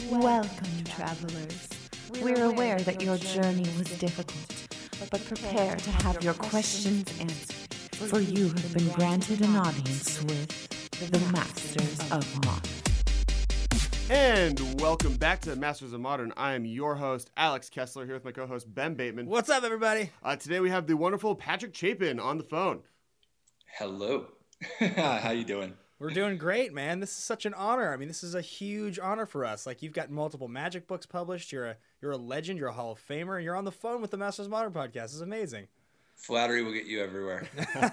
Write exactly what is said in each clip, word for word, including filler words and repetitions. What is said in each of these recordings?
Welcome, travelers. We're aware that your journey was difficult, but prepare to have your questions answered, for you have been granted an audience with the Masters of Modern. And welcome back to Masters of Modern. I am your host, Alex Kessler, here with my co-host, Ben Bateman. What's up, everybody? Uh, today we have the wonderful Patrick Chapin on the phone. Hello. How you doing? We're doing great, man. This is such an honor. I mean, this is a huge honor for us. Like, you've got multiple Magic books published. You're a you're a legend. You're a Hall of Famer. You're on the phone with the Masters of Modern podcast. This is amazing. Flattery will get you everywhere.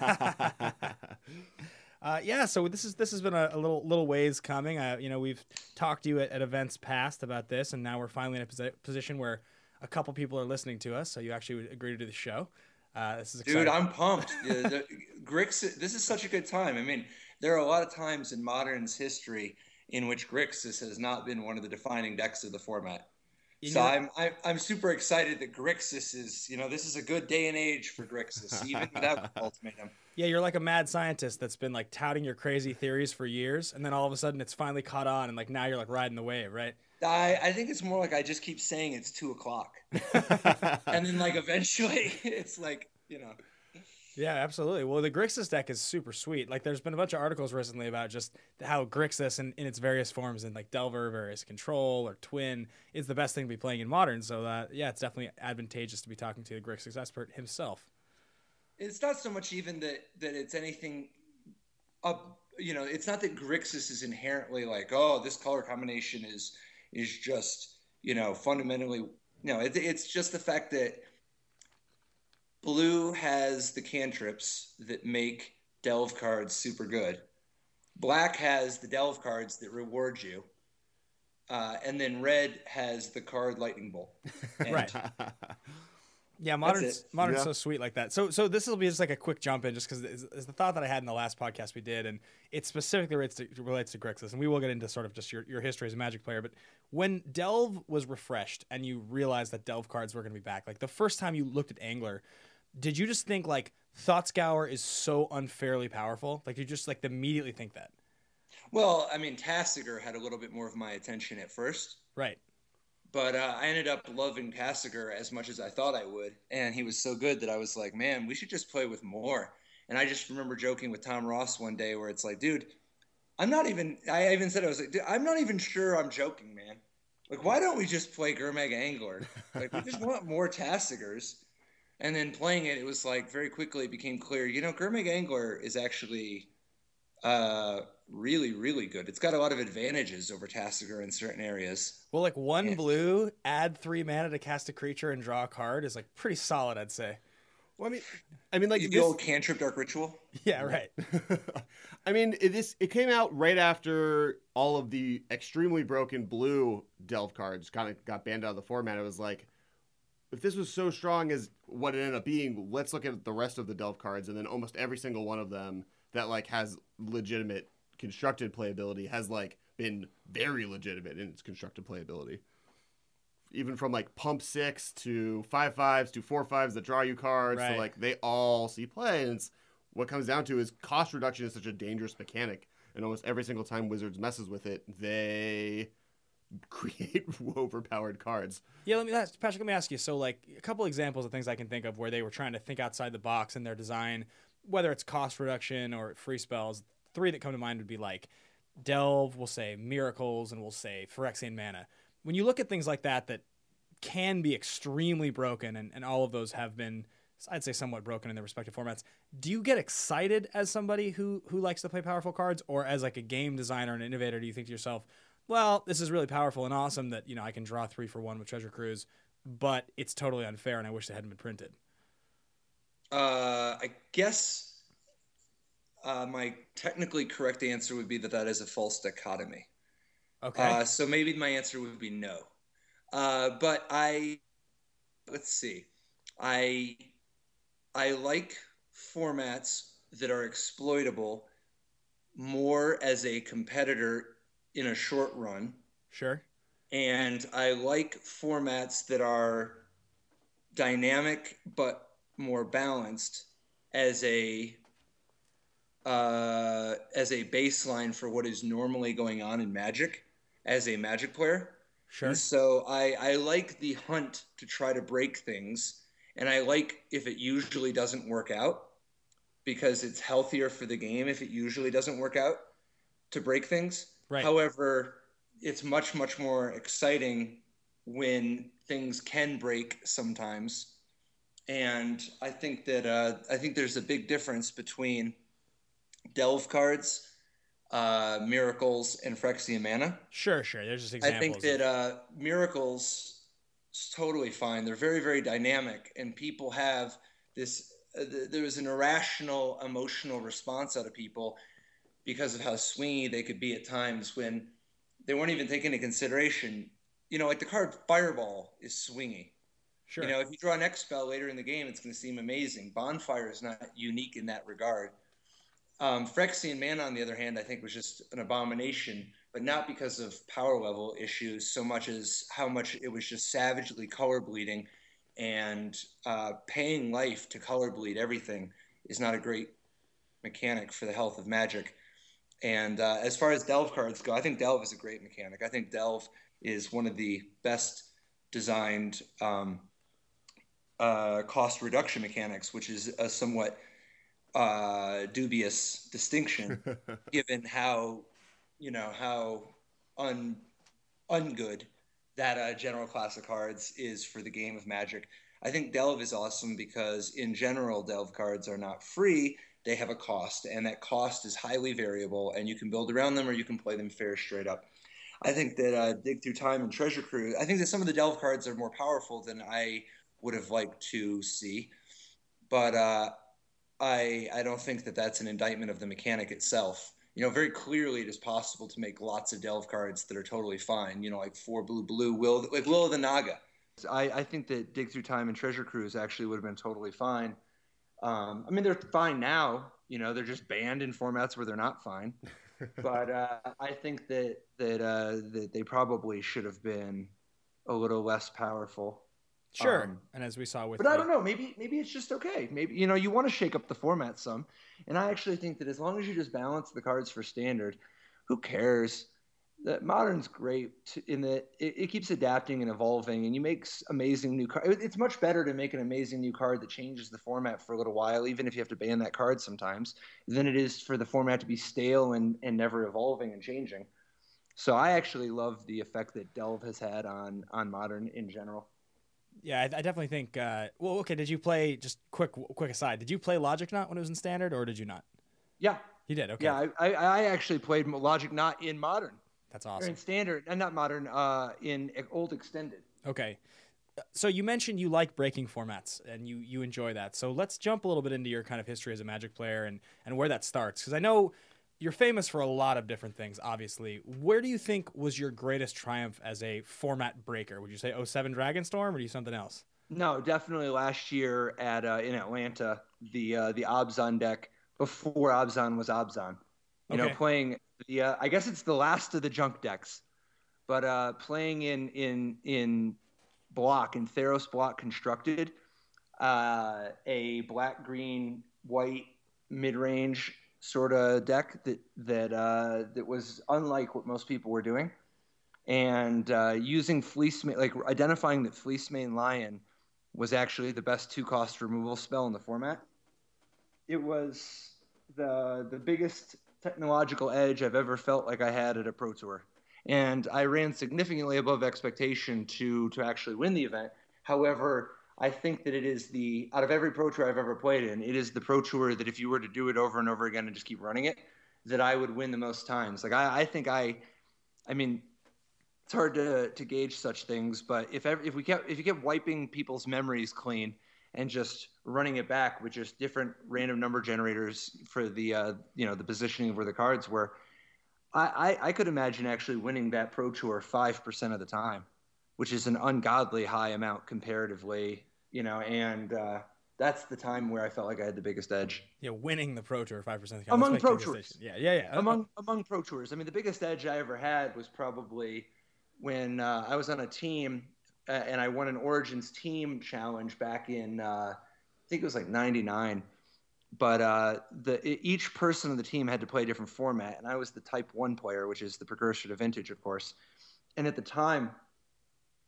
uh, yeah. So this is this has been a, a little little ways coming. Uh, you know, we've talked to you at, at events past about this, and now we're finally in a posi- position where a couple people are listening to us. So you actually would agree to do the show. Uh, this is exciting. Dude, I'm pumped. the, the, Grixis, this is such a good time. I mean, there are a lot of times in Modern's history in which Grixis has not been one of the defining decks of the format. You so know, I'm, I'm I'm super excited that Grixis is, you know, this is a good day and age for Grixis, even without Ultimatum. Yeah, you're like a mad scientist that's been like touting your crazy theories for years, and then all of a sudden it's finally caught on, and like now you're like riding the wave, right? I, I think it's more like I just keep saying it's two o'clock. And then like eventually it's like, you know. Yeah, absolutely. Well, the Grixis deck is super sweet. Like, there's been a bunch of articles recently about just how Grixis in, in its various forms, in like Delver, various Control, or Twin, is the best thing to be playing in Modern. So, uh, yeah, it's definitely advantageous to be talking to the Grixis expert himself. It's not so much even that, that it's anything up, you know, it's not that Grixis is inherently like, oh, this color combination is is just, you know, fundamentally, no, it, it's just the fact that Blue has the cantrips that make delve cards super good. Black has the delve cards that reward you. Uh, and then red has the card Lightning Bolt. And right. Yeah, Modern's, Modern's yeah. so sweet like that. So so this will be just like a quick jump in just because it's, it's the thought that I had in the last podcast we did, and it specifically relates to, relates to Grixis, and we will get into sort of just your, your history as a Magic player. But when Delve was refreshed and you realized that Delve cards were going to be back, like the first time you looked at Angler, did you just think like Thought Scour is so unfairly powerful? Like, did you just like immediately think that? Well, I mean, Tasigur had a little bit more of my attention at first. Right. But uh, I ended up loving Tasigur as much as I thought I would. And he was so good that I was like, man, we should just play with more. And I just remember joking with Tom Ross one day where it's like, dude, I'm not even, I even said, I was like, dude, I'm not even sure I'm joking, man. Like, why don't we just play Gurmag Angler? Like, we just want more Tasigurs. And then playing it, it was like very quickly it became clear, you know, Gurmag Angler is actually uh, really, really good. It's got a lot of advantages over Tasigur in certain areas. Well, like one and, blue, add three mana to cast a creature and draw a card is like pretty solid, I'd say. Well, I mean, I mean, like the this... old Cantrip Dark Ritual. Yeah, right. I mean, it, this it came out right after all of the extremely broken blue Delve cards kind of got banned out of the format. It was like, if this was so strong as what it ended up being, let's look at the rest of the Delve cards, and then almost every single one of them that like has legitimate constructed playability has like been very legitimate in its constructed playability. Even from like pump six to five fives to four fives that draw you cards, right. So like they all see play, and it's, what comes down to is cost reduction is such a dangerous mechanic, and almost every single time Wizards messes with it, they create overpowered cards. Yeah, let me ask, Patrick, let me ask you. So, like, a couple examples of things I can think of where they were trying to think outside the box in their design, whether it's cost reduction or free spells. Three that come to mind would be like Delve, we'll say Miracles, and we'll say Phyrexian Mana. When you look at things like that that can be extremely broken, and, and all of those have been, I'd say, somewhat broken in their respective formats, do you get excited as somebody who who likes to play powerful cards, or as like a game designer and innovator, do you think to yourself, well, this is really powerful and awesome that, you know, I can draw three for one with Treasure Cruise, but it's totally unfair and I wish they hadn't been printed? Uh, I guess uh, my technically correct answer would be that that is a false dichotomy. Okay. Uh, so maybe my answer would be no. Uh, but I, let's see. I, I like formats that are exploitable more as a competitor in a short run. Sure. And I like formats that are dynamic but more balanced as a uh, as a baseline for what is normally going on in Magic as a Magic player. Sure. And so I, I like the hunt to try to break things. And I like if it usually doesn't work out, because it's healthier for the game if it usually doesn't work out to break things. Right. However, it's much, much more exciting when things can break sometimes. And I think that uh, I think there's a big difference between Delve cards, uh, Miracles, and Phyrexian Mana. Sure, sure. There's just examples. I think that uh, Miracles is totally fine. They're very, very dynamic, and people have this. Uh, th- there was an irrational emotional response out of people because of how swingy they could be at times when they weren't even taking into consideration. You know, like the card Fireball is swingy. Sure. You know, if you draw an X spell later in the game, it's going to seem amazing. Bonfire is not unique in that regard. Um, Phyrexian Mana, on the other hand, I think was just an abomination, but not because of power level issues so much as how much it was just savagely color bleeding, and uh, paying life to color bleed everything is not a great mechanic for the health of Magic. And uh, as far as Delve cards go, I think Delve is a great mechanic. I think Delve is one of the best designed um, uh, cost reduction mechanics, which is a somewhat uh, dubious distinction given how, you know, how un ungood that uh, general class of cards is for the game of Magic. I think Delve is awesome because in general, Delve cards are not free. They have a cost, and that cost is highly variable, and you can build around them or you can play them fair straight up. I think that uh, Dig Through Time and Treasure Cruise, I think that some of the Delve cards are more powerful than I would have liked to see, but uh, I, I don't think that that's an indictment of the mechanic itself. You know, very clearly it is possible to make lots of Delve cards that are totally fine, you know, like four blue blue, Will, like Will of the Naga. I, I think that Dig Through Time and Treasure Cruise actually would have been totally fine. Um, I mean, they're fine now. You know, they're just banned in formats where they're not fine. But uh, I think that that uh, that they probably should have been a little less powerful. Sure. Um, and as we saw with, but the... I don't know. Maybe maybe it's just okay. Maybe, you know, you want to shake up the format some. And I actually think that as long as you just balance the cards for standard, who cares? That Modern's great in that it, it keeps adapting and evolving, and you make amazing new cards. It's much better to make an amazing new card that changes the format for a little while, even if you have to ban that card sometimes, than it is for the format to be stale and, and never evolving and changing. So I actually love the effect that Delve has had on on Modern in general. Yeah, I, I definitely think. Uh, well, okay. Did you play? Just quick, quick aside. Did you play Logic Knot when it was in Standard, or did you not? Yeah, you did. Okay. Yeah, I, I, I actually played Logic Knot in Modern. That's awesome. Or in Standard, and not Modern. Uh, in Old Extended. Okay. So you mentioned you like breaking formats and you you enjoy that. So let's jump a little bit into your kind of history as a Magic player and and where that starts, because I know you're famous for a lot of different things, obviously. Where do you think was your greatest triumph as a format breaker? Would you say oh seven Dragonstorm, or do you something else? No, definitely last year at uh, in Atlanta, the uh, the Abzan deck before Abzan was Abzan. You okay. know, playing the uh, I guess it's the last of the junk decks, but uh, playing in in in block in Theros block constructed, uh, a black green white mid range sort of deck that that uh, that was unlike what most people were doing, and uh, using Fleecemane, like identifying that Fleecemane Lion was actually the best two cost removal spell in the format. It was the the biggest technological edge I've ever felt like I had at a Pro Tour, and I ran significantly above expectation to to actually win the event. However, I think that it is the, out of every Pro Tour I've ever played in, it is the Pro Tour that if you were to do it over and over again and just keep running it, that I would win the most times. Like I, I think I, I mean, it's hard to to gauge such things, but if ever, if we kept if you kept wiping people's memories clean and just running it back with just different random number generators for the uh, you know the positioning of where the cards were, I, I, I could imagine actually winning that Pro Tour five percent of the time, which is an ungodly high amount comparatively, you know, and uh, that's the time where I felt like I had the biggest edge. Yeah, winning the Pro Tour five percent of the time. Among Pro Tours. Yeah, yeah, yeah. Among among Pro Tours. I mean, the biggest edge I ever had was probably when uh, I was on a team uh, and I won an Origins team challenge back in, uh, I think it was like ninety-nine. But uh, the each person on the team had to play a different format, and I was the Type one player, which is the precursor to Vintage, of course. And at the time,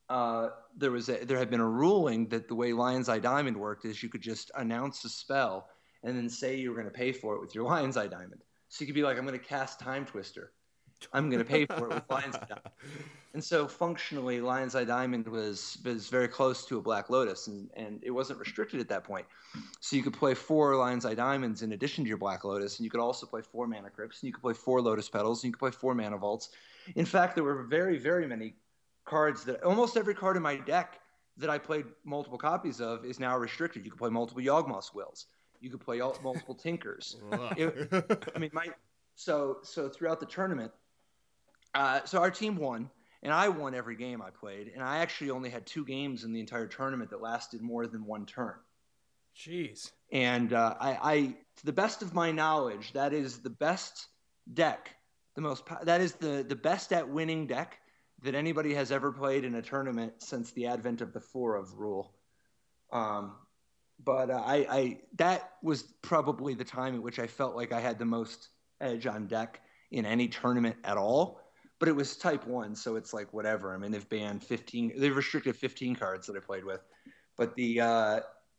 uh, there was a, there had been a ruling that the way Lion's Eye Diamond worked is you could just announce a spell and then say you were going to pay for it with your Lion's Eye Diamond. So you could be like, I'm going to cast Time Twister. I'm going to pay for it with Lion's Eye Diamond. And so functionally, Lion's Eye Diamond was was very close to a Black Lotus, and, and it wasn't restricted at that point. So you could play four Lion's Eye Diamonds in addition to your Black Lotus, and you could also play four Mana Crypts, and you could play four Lotus Petals, and you could play four Mana Vaults. In fact, there were very, very many cards that almost every card in my deck that I played multiple copies of is now restricted. You could play multiple Yawgmoth Wills. You could play all, multiple Tinkers. It, I mean, my so so throughout the tournament, uh, so our team won. And I won every game I played, and I actually only had two games in the entire tournament that lasted more than one turn. Jeez. And uh, I, I, to the best of my knowledge, that is the best deck, the most that is the the best at winning deck that anybody has ever played in a tournament since the advent of the four of rule. Um, but uh, I, I that was probably the time at which I felt like I had the most edge on deck in any tournament at all. But it was type one, so it's like whatever. I mean, they've banned fifteen, they've restricted fifteen cards that I played with. But the uh,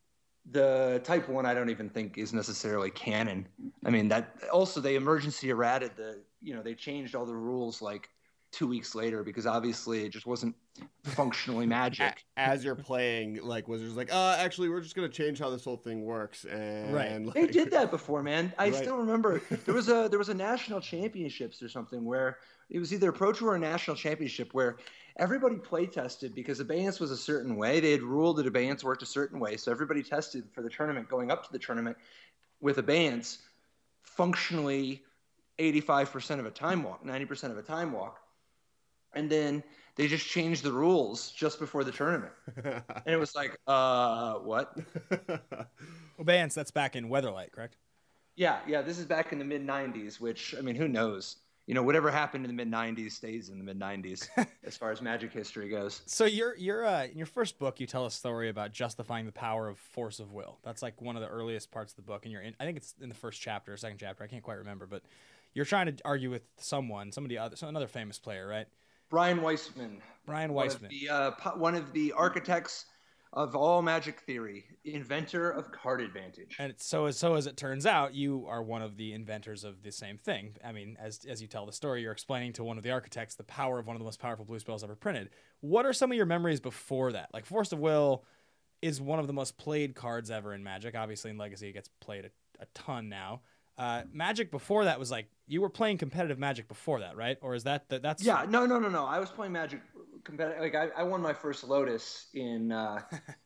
the type one, I don't even think is necessarily canon. I mean, that also they emergency errated the, you know, they changed all the rules like two weeks later because obviously it just wasn't functionally Magic. As you're playing, like Wizards, like, uh, actually, we're just gonna change how this whole thing works, and right. like... They did that before, man. I right. still remember there was a there was a national championships or something where it was either a Pro Tour or a national championship where everybody play tested because abeyance was a certain way. They had ruled that abeyance worked a certain way, so everybody tested for the tournament going up to the tournament with abeyance functionally eighty-five percent of a time walk, ninety percent of a time walk. And then they just changed the rules just before the tournament. And it was like, uh, what? Abeyance, that's back in Weatherlight, correct? Yeah, yeah. This is back in the mid nineties, which, I mean, who knows? You know, whatever happened in the mid nineties stays in the mid nineties as far as Magic history goes. So you're, you're, uh, in your first book, you tell a story about justifying the power of force of will. That's like one of the earliest parts of the book. And you're in, I think it's in the first chapter or second chapter. I can't quite remember, but you're trying to argue with someone, somebody other, so another famous player, right? Brian Weissman. Brian One Weissman. of the, uh, po- one of the architects of all Magic theory, inventor of card advantage. And it's, so, as, so as it turns out, you are one of the inventors of the same thing. I mean, as as you tell the story, you're explaining to one of the architects the power of one of the most powerful blue spells ever printed. What are some of your memories before that? Like, Force of Will is one of the most played cards ever in Magic. Obviously, in Legacy, it gets played a, a ton now. Uh, Magic before that was like, you were playing competitive Magic before that, right? Or is that, that that's... Yeah, no, no, no, no. I was playing Magic competitive. Like, I, I won my first Lotus in uh,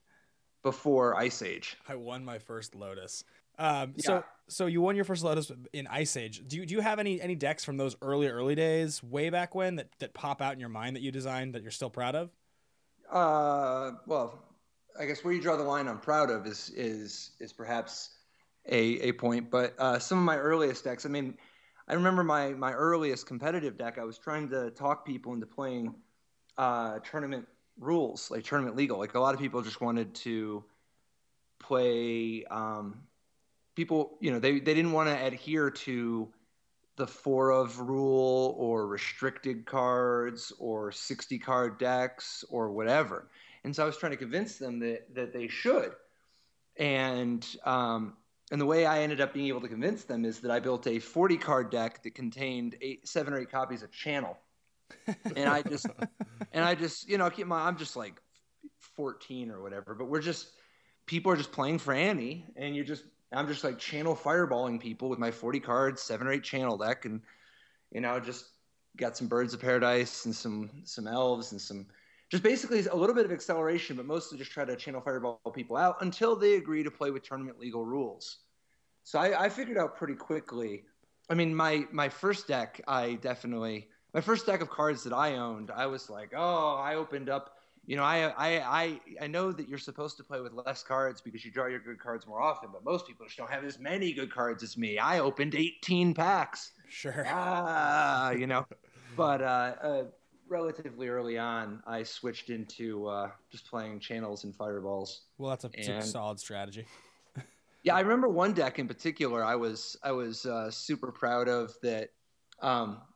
before Ice Age. I won my first Lotus. Um, Yeah. So so you won your first Lotus in Ice Age. Do you, do you have any, any decks from those early, early days, way back when, that, that pop out in your mind that you designed that you're still proud of? Uh, well, I guess where you draw the line I'm proud of is is is perhaps a a point. But uh, some of my earliest decks, I mean, I remember my my earliest competitive deck. I was trying to talk people into playing uh, tournament rules, like tournament legal. Like a lot of people just wanted to play. Um, people, you know, they they didn't want to adhere to the four of rule or restricted cards or sixty card decks or whatever. And so I was trying to convince them that, that they should. And, um, and the way I ended up being able to convince them is that I built a forty card deck that contained eight, seven or eight copies of Channel. And I just, and I just, you know, keep my, I'm just like fourteen or whatever, but we're just, people are just playing for Annie, and you just, I'm just like Channel fireballing people with my forty cards, seven or eight Channel deck. And, you know, just got some Birds of Paradise and some, some elves and some, just basically a little bit of acceleration, but mostly just try to Channel fireball people out until they agree to play with tournament legal rules. So I, I figured out pretty quickly. I mean, my, my first deck, I definitely, my first deck of cards that I owned, I was like, oh, I opened up, you know, I, I, I, I know that you're supposed to play with less cards because you draw your good cards more often, but most people just don't have as many good cards as me. I opened eighteen packs. Sure. Ah, you know, but, uh, uh, relatively early on, I switched into uh, just playing Channels and Fireballs. Well, that's a super And- solid strategy. Yeah, I remember one deck in particular I was I was uh, super proud of that. Um,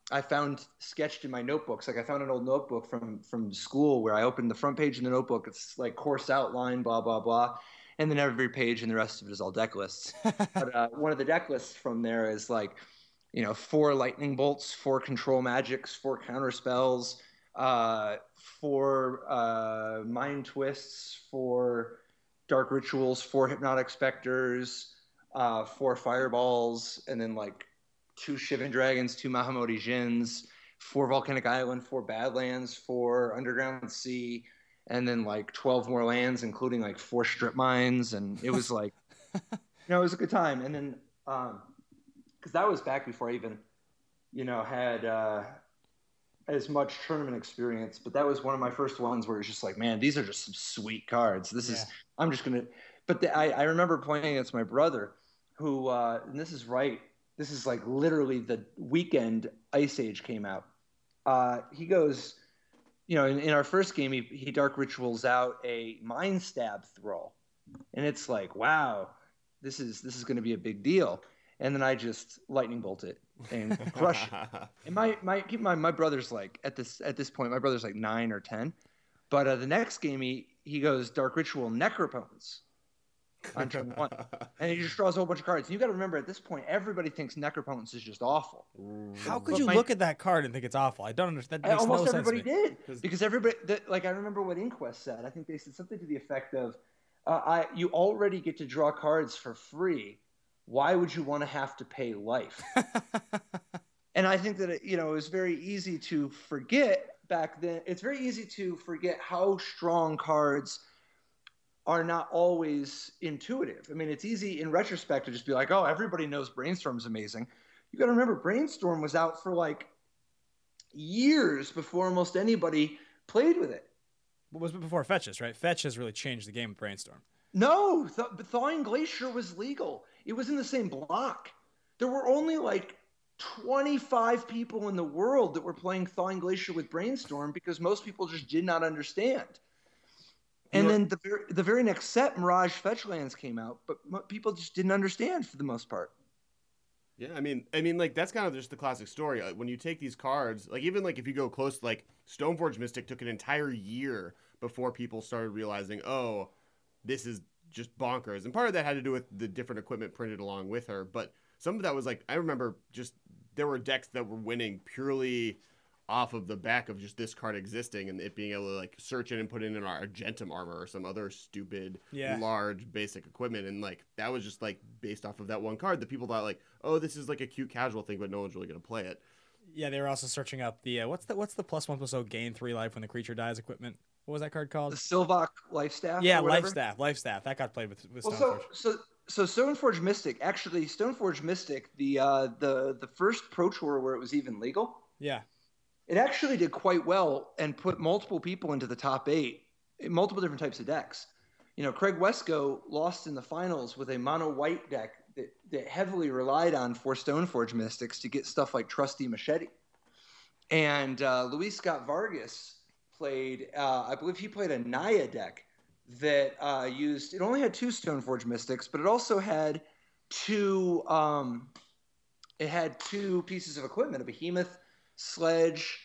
I found sketched in my notebooks. Like I found an old notebook from from school where I opened the front page in the notebook. It's like course outline, blah blah blah, and then every page and the rest of it is all deck lists. But uh, one of the deck lists from there is like, you know, four lightning bolts, four control magics, four counter spells, uh, four uh, mind twists, four dark rituals, four hypnotic specters, uh, four fireballs, and then like two Shivan Dragons, two Mahamoti Jins, four Volcanic Island, four Badlands, four Underground Sea, and then like twelve more lands, including like four strip mines. And it was like, you know, it was a good time. And then, um, because that was back before I even, you know, had uh, as much tournament experience. But that was one of my first ones where it's just like, man, these are just some sweet cards. This yeah. is, I'm just going to, but the, I, I remember playing against my brother who, uh, and this is right, this is like literally the weekend Ice Age came out. Uh, he goes, you know, in, in our first game, he, he Dark Rituals out a Mind Stab Thrall. And it's like, wow, this is this is going to be a big deal. And then I just lightning bolt it and crush it. And my my keep in mind, my brother's like at this at this point, my brother's like nine or ten. But uh, the next game, he he goes Dark Ritual Necropotence on turn one, and he just draws a whole bunch of cards. And you got to remember, at this point, everybody thinks Necropotence is just awful. How could but you my, look at that card and think it's awful? I don't understand. That makes almost no everybody sense to me. did because everybody, that, like I remember what Inquest said. I think they said something to the effect of, uh, "I you already get to draw cards for free. Why would you want to have to pay life?" And I think that it, you know, it was very easy to forget back then. It's very easy to forget how strong cards are not always intuitive. I mean, it's easy in retrospect to just be like, oh, everybody knows Brainstorm's amazing. You got to remember, Brainstorm was out for like years before almost anybody played with it. What was it before Fetches, right? Fetch has really changed the game with Brainstorm. No, Th- Thawing Glacier was legal. It was in the same block. There were only like twenty-five people in the world that were playing Thawing Glacier with Brainstorm because most people just did not understand. And then the very, the very next set, Mirage Fetchlands came out, but people just didn't understand for the most part. Yeah, I mean, I mean, like that's kind of just the classic story. Like, when you take these cards, like even like if you go close, to, like Stoneforge Mystic took an entire year before people started realizing, oh, this is just bonkers. And part of that had to do with the different equipment printed along with her. But some of that was like, I remember just there were decks that were winning purely off of the back of just this card existing and it being able to like search it and put it in our Argentum armor or some other stupid yeah. large basic equipment. And like that was just like based off of that one card that people thought like, oh, this is like a cute casual thing, but no one's really going to play it. Yeah, they were also searching up the uh, what's the what's the plus one plus oh gain three life when the creature dies equipment. What was that card called? The Sylvok Life Staff. Yeah, Life Staff. Life Staff. That got played with, with well, Stoneforge. So, so so Stoneforge Mystic, actually Stoneforge Mystic, the uh, the the first Pro Tour where it was even legal. Yeah. It actually did quite well and put multiple people into the top eight, multiple different types of decks. You know, Craig Wesco lost in the finals with a mono white deck that, that heavily relied on for Stoneforge Mystics to get stuff like Trusty Machete. And uh, Luis Scott Vargas played, uh, I believe he played a Naya deck that uh, used, it only had two Stoneforge Mystics, but it also had two, um, it had two pieces of equipment, a Behemoth Sledge,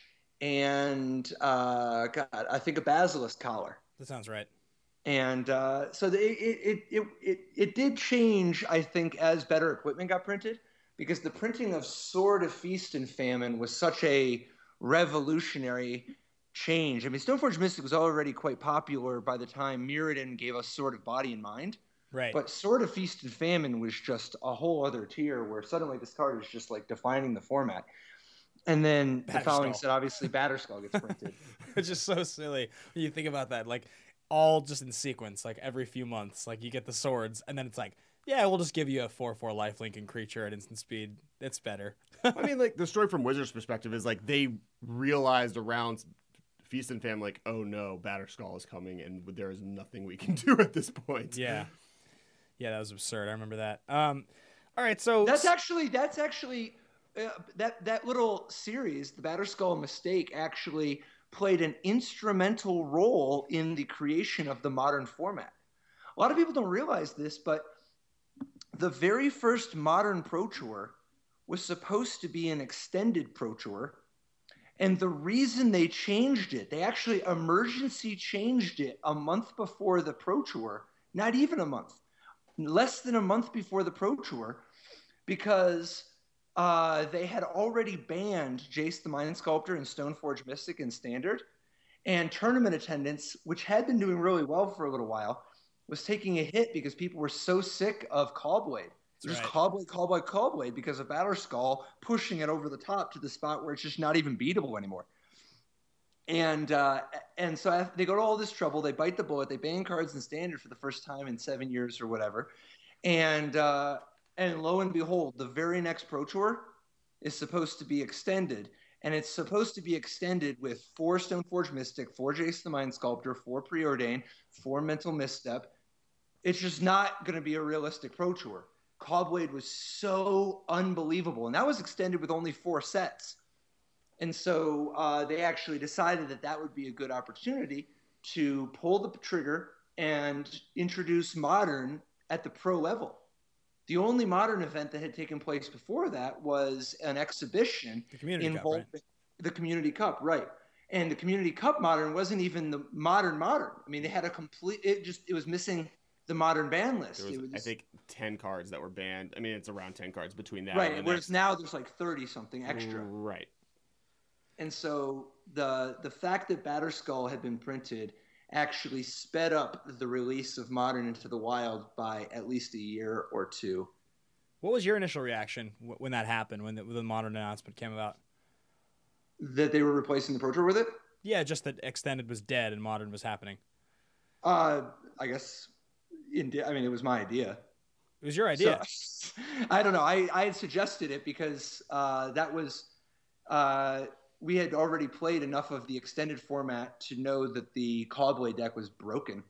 and uh, God, I think a Basilisk Collar. That sounds right. And uh, so the, it, it it it it did change, I think, as better equipment got printed, because the printing of Sword of Feast and Famine was such a revolutionary change. I mean, Stoneforge Mystic was already quite popular by the time Mirrodin gave us Sword of Body and Mind. Right. But Sword of Feast and Famine was just a whole other tier where suddenly this card is just like defining the format. And then the following set, obviously, Batterskull gets printed. It's just so silly when you think about that. Like, all just in sequence, like every few months, like you get the swords, and then it's like, yeah, we'll just give you a four four lifelink and creature at instant speed. It's better. I mean, like, the story from Wizards' perspective is, like, they realized around Feast and Famine, like, oh no, Batterskull is coming, and there is nothing we can do at this point. Yeah. Yeah, that was absurd. I remember that. Um, all right, so... That's actually... That's actually... Uh, that that little series, the Batterskull Mistake, actually played an instrumental role in the creation of the modern format. A lot of people don't realize this, but the very first modern Pro Tour was supposed to be an extended Pro Tour. And the reason they changed it, they actually emergency changed it a month before the Pro Tour, not even a month, less than a month before the Pro Tour, because uh, they had already banned Jace the Mind Sculptor and Stoneforge Mystic in Standard. And tournament attendance, which had been doing really well for a little while, was taking a hit because people were so sick of Caw-Blade. Just right. Caw-Blade, Caw-Blade, Caw-Blade because of Batterskull pushing it over the top to the spot where it's just not even beatable anymore. And uh, and so they go to all this trouble. They bite the bullet. They ban cards in Standard for the first time in seven years or whatever. And uh, and lo and behold, the very next Pro Tour is supposed to be extended. And it's supposed to be extended with four Stoneforge Mystic, four Jace the Mind Sculptor, four Preordain, four Mental Misstep. It's just not going to be a realistic Pro Tour. Caw-Blade was so unbelievable. And that was extended with only four sets. And so uh, they actually decided that that would be a good opportunity to pull the trigger and introduce Modern at the pro level. The only Modern event that had taken place before that was an exhibition The Community in Cup, Vol- right? the Community Cup, right? And the Community Cup Modern wasn't even the Modern Modern. I mean, they had a complete. It just it was missing the Modern ban list. There was, it was, I think, ten cards that were banned. I mean, it's around ten cards between that. right. And the Whereas next. now there's like thirty something extra. Right. And so the the fact that Batterskull had been printed actually sped up the release of Modern into the wild by at least a year or two. What was your initial reaction w- when that happened, when the, when the Modern announcement came about? That they were replacing the Pro Tour with it? Yeah, just that Extended was dead and Modern was happening. Uh, I guess, in, I mean, it was my idea. It was your idea. So, I don't know. I, I had suggested it because uh, that was uh, we had already played enough of the extended format to know that the Caw-Blade deck was broken,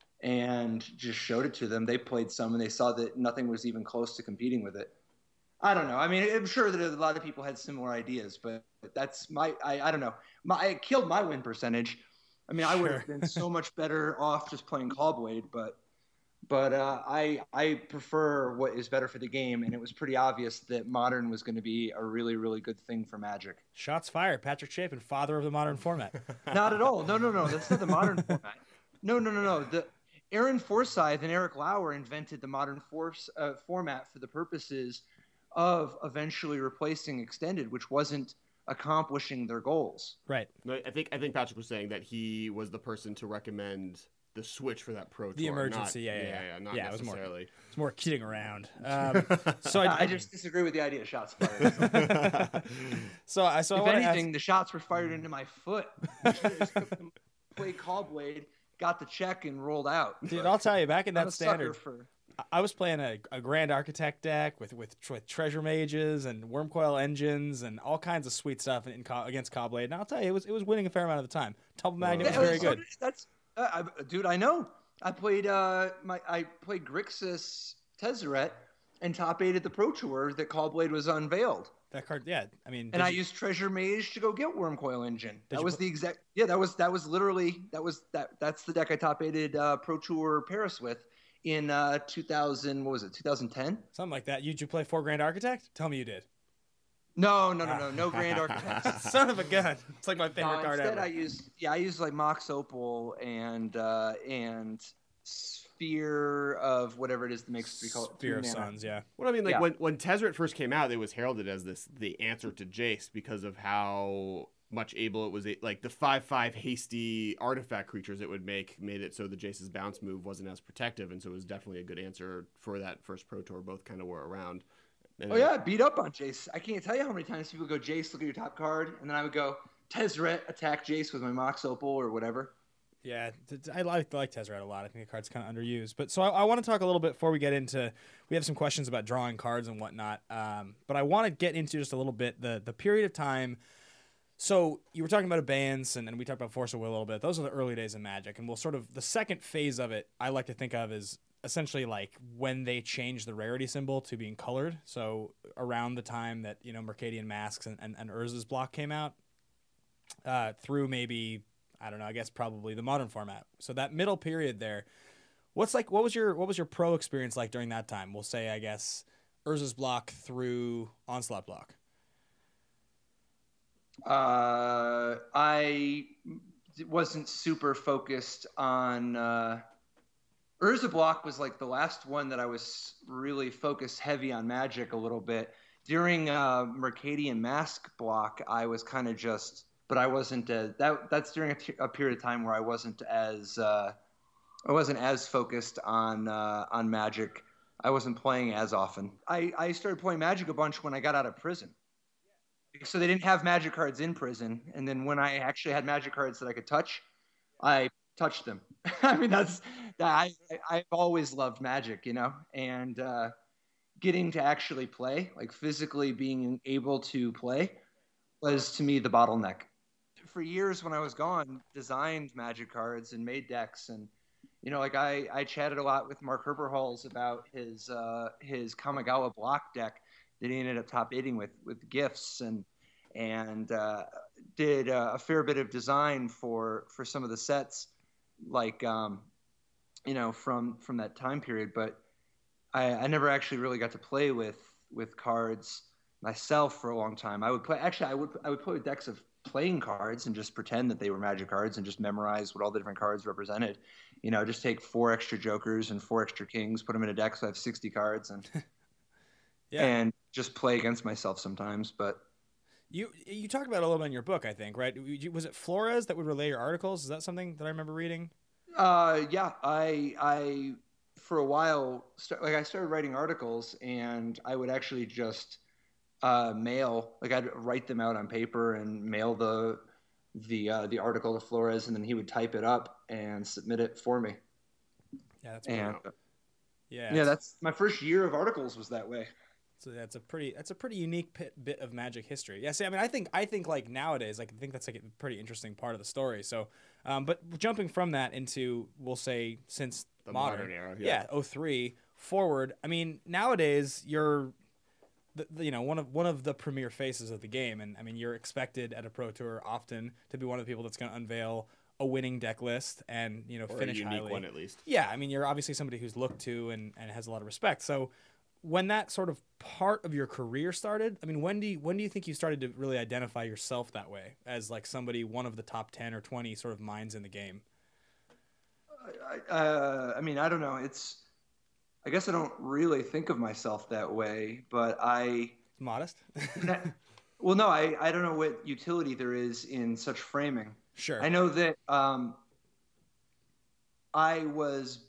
and just showed it to them. They played some, and they saw that nothing was even close to competing with it. I don't know. I mean, I'm sure that a lot of people had similar ideas, but that's my. I, I don't know. My it killed my win percentage. I mean, I would have Sure. been so much better off just playing Caw-Blade, but. But uh, I I prefer what is better for the game, and it was pretty obvious that Modern was going to be a really, really good thing for Magic. Shots fired. Patrick Chapin, father of the Modern format. Not at all. No, no, no. That's not the Modern format. No, no, no, no. The Aaron Forsyth and Eric Lauer invented the Modern force, uh, format for the purposes of eventually replacing Extended, which wasn't accomplishing their goals. Right. No, I think I think Patrick was saying that he was the person to recommend the switch for that Pro Tour. The emergency, not, yeah, yeah, yeah, yeah. yeah, not Yeah, it was more- necessarily. It's more kidding around. Um, so I, I just disagree with the idea of shots fired. so I so I if wanna anything, ask, the shots were fired into my foot. Played Caw-Blade, got the check, and rolled out. dude, I'll tell you, back in I'm that a sucker standard, for. I- I was playing a, a Grand Architect deck with, with with treasure mages and Wormcoil engines and all kinds of sweet stuff in, in co- against Caw-Blade. And I'll tell you, it was it was winning a fair amount of the time. Double Magnet Yeah, was very so good. did- That's uh, I, dude. I know. I played uh my I played Grixis Tezzeret and top eight at the Pro Tour that Caw-Blade was unveiled. That card, yeah. I mean, And did I you- used Treasure Mage to go get Wormcoil Engine. That you was pl- the exact yeah. That was that was literally that was that that's the deck I top eighted uh, Pro Tour Paris with in uh, two thousand. What was it? twenty ten? something like that. You did you play four Grand Architect? Tell me you did. No, no, no, no, no Grand Architects. Son of a gun! It's like my No, favorite card instead ever. I used yeah I used like Mox Opal and uh, and Sphere of whatever it is that makes we call it Spear of three mana. Suns, yeah. Well, I mean, like Yeah. when when Tezzeret first came out, it was heralded as this the answer to Jace because of how much able it was. Like the five five hasty artifact creatures it would make made it so the Jace's bounce move wasn't as protective, and so it was definitely a good answer for that first Pro Tour. Both kind of were around. And Oh yeah, I beat up on Jace. I can't tell you how many times people go Jace, look at your top card, and then I would go Tezzeret, attack Jace with my Mox Opal or whatever. Yeah, th- th- I like I like Tezzeret a lot. I think the card's kind of underused. But so I, I want to talk a little bit before we get into. We have some questions about drawing cards and whatnot. Um, but I want to get into just a little bit the the period of time. So you were talking about abeyance, and, and we talked about Force of Will a little bit. Those are the early days of Magic, and we'll sort of the second phase of it. I like to think of as essentially like when they changed the rarity symbol to being colored. So around the time that you know Mercadian Masks and and, and Urza's block came out, uh, through maybe. I don't know. I guess probably the Modern format. So that middle period there, what's like? What was your what was your pro experience like during that time? We'll say, I guess, Urza's block through Onslaught block? Uh, I wasn't super focused on uh, Urza block was like the last one that I was really focused heavy on Magic a little bit. During uh, Mercadian Mask block, I was kind of just, but I wasn't uh, that. That's during a, t- a period of time where I wasn't as uh, I wasn't as focused on uh, on Magic. I wasn't playing as often. I, I started playing Magic a bunch when I got out of prison. So they didn't have Magic cards in prison, and then when I actually had Magic cards that I could touch, I touched them. I mean, that's I I've always loved Magic, you know, and uh, getting to actually play, like physically being able to play, was to me the bottleneck. For years when I was gone, designed Magic cards and made decks, and you know, like I I chatted a lot with Mark Herberholz about his uh, his Kamigawa block deck that he ended up top eighting with with gifts, and and uh, did uh, a fair bit of design for for some of the sets, like um, you know, from from that time period. But I, I never actually really got to play with with cards myself for a long time. I would play actually I would I would play with decks of playing cards and just pretend that they were Magic cards and just memorize what all the different cards represented. You know, just take four extra Jokers and four extra Kings, put them in a deck so I have sixty cards, and yeah. and just play against myself sometimes. But you you talk about it a little bit in your book, I think, right? Was it Flores that would relay your articles? Is that something that I remember reading? Uh, yeah, I I for a while start, like I started writing articles, and I would actually just uh, mail, like I'd write them out on paper and mail the the uh, the article to Flores, and then he would type it up and submit it for me. Yeah, that's and, cool. Yeah, yeah, that's my first year of articles was that way. So that's a pretty that's a pretty unique pit, bit of Magic history. Yeah, see, I mean, I think I think like nowadays, like, I think that's like a pretty interesting part of the story. So, um, but jumping from that into, we'll say, since The modern, modern era, yeah. yeah, oh three forward. I mean, nowadays you're, the, the, you know, one of one of the premier faces of the game, and I mean, you're expected at a Pro Tour often to be one of the people that's going to unveil a winning deck list and, you know, Or finish a unique highly. one at least. Yeah, I mean, you're obviously somebody who's looked to and, and has a lot of respect. So when that sort of part of your career started, I mean, when do you, when do you think you started to really identify yourself that way as like somebody, one of the top ten or twenty sort of minds in the game? Uh, I mean, I don't know. It's, I guess I don't really think of myself that way, but I... Modest? Well, no, I, I don't know what utility there is in such framing. Sure. I know that um, I was,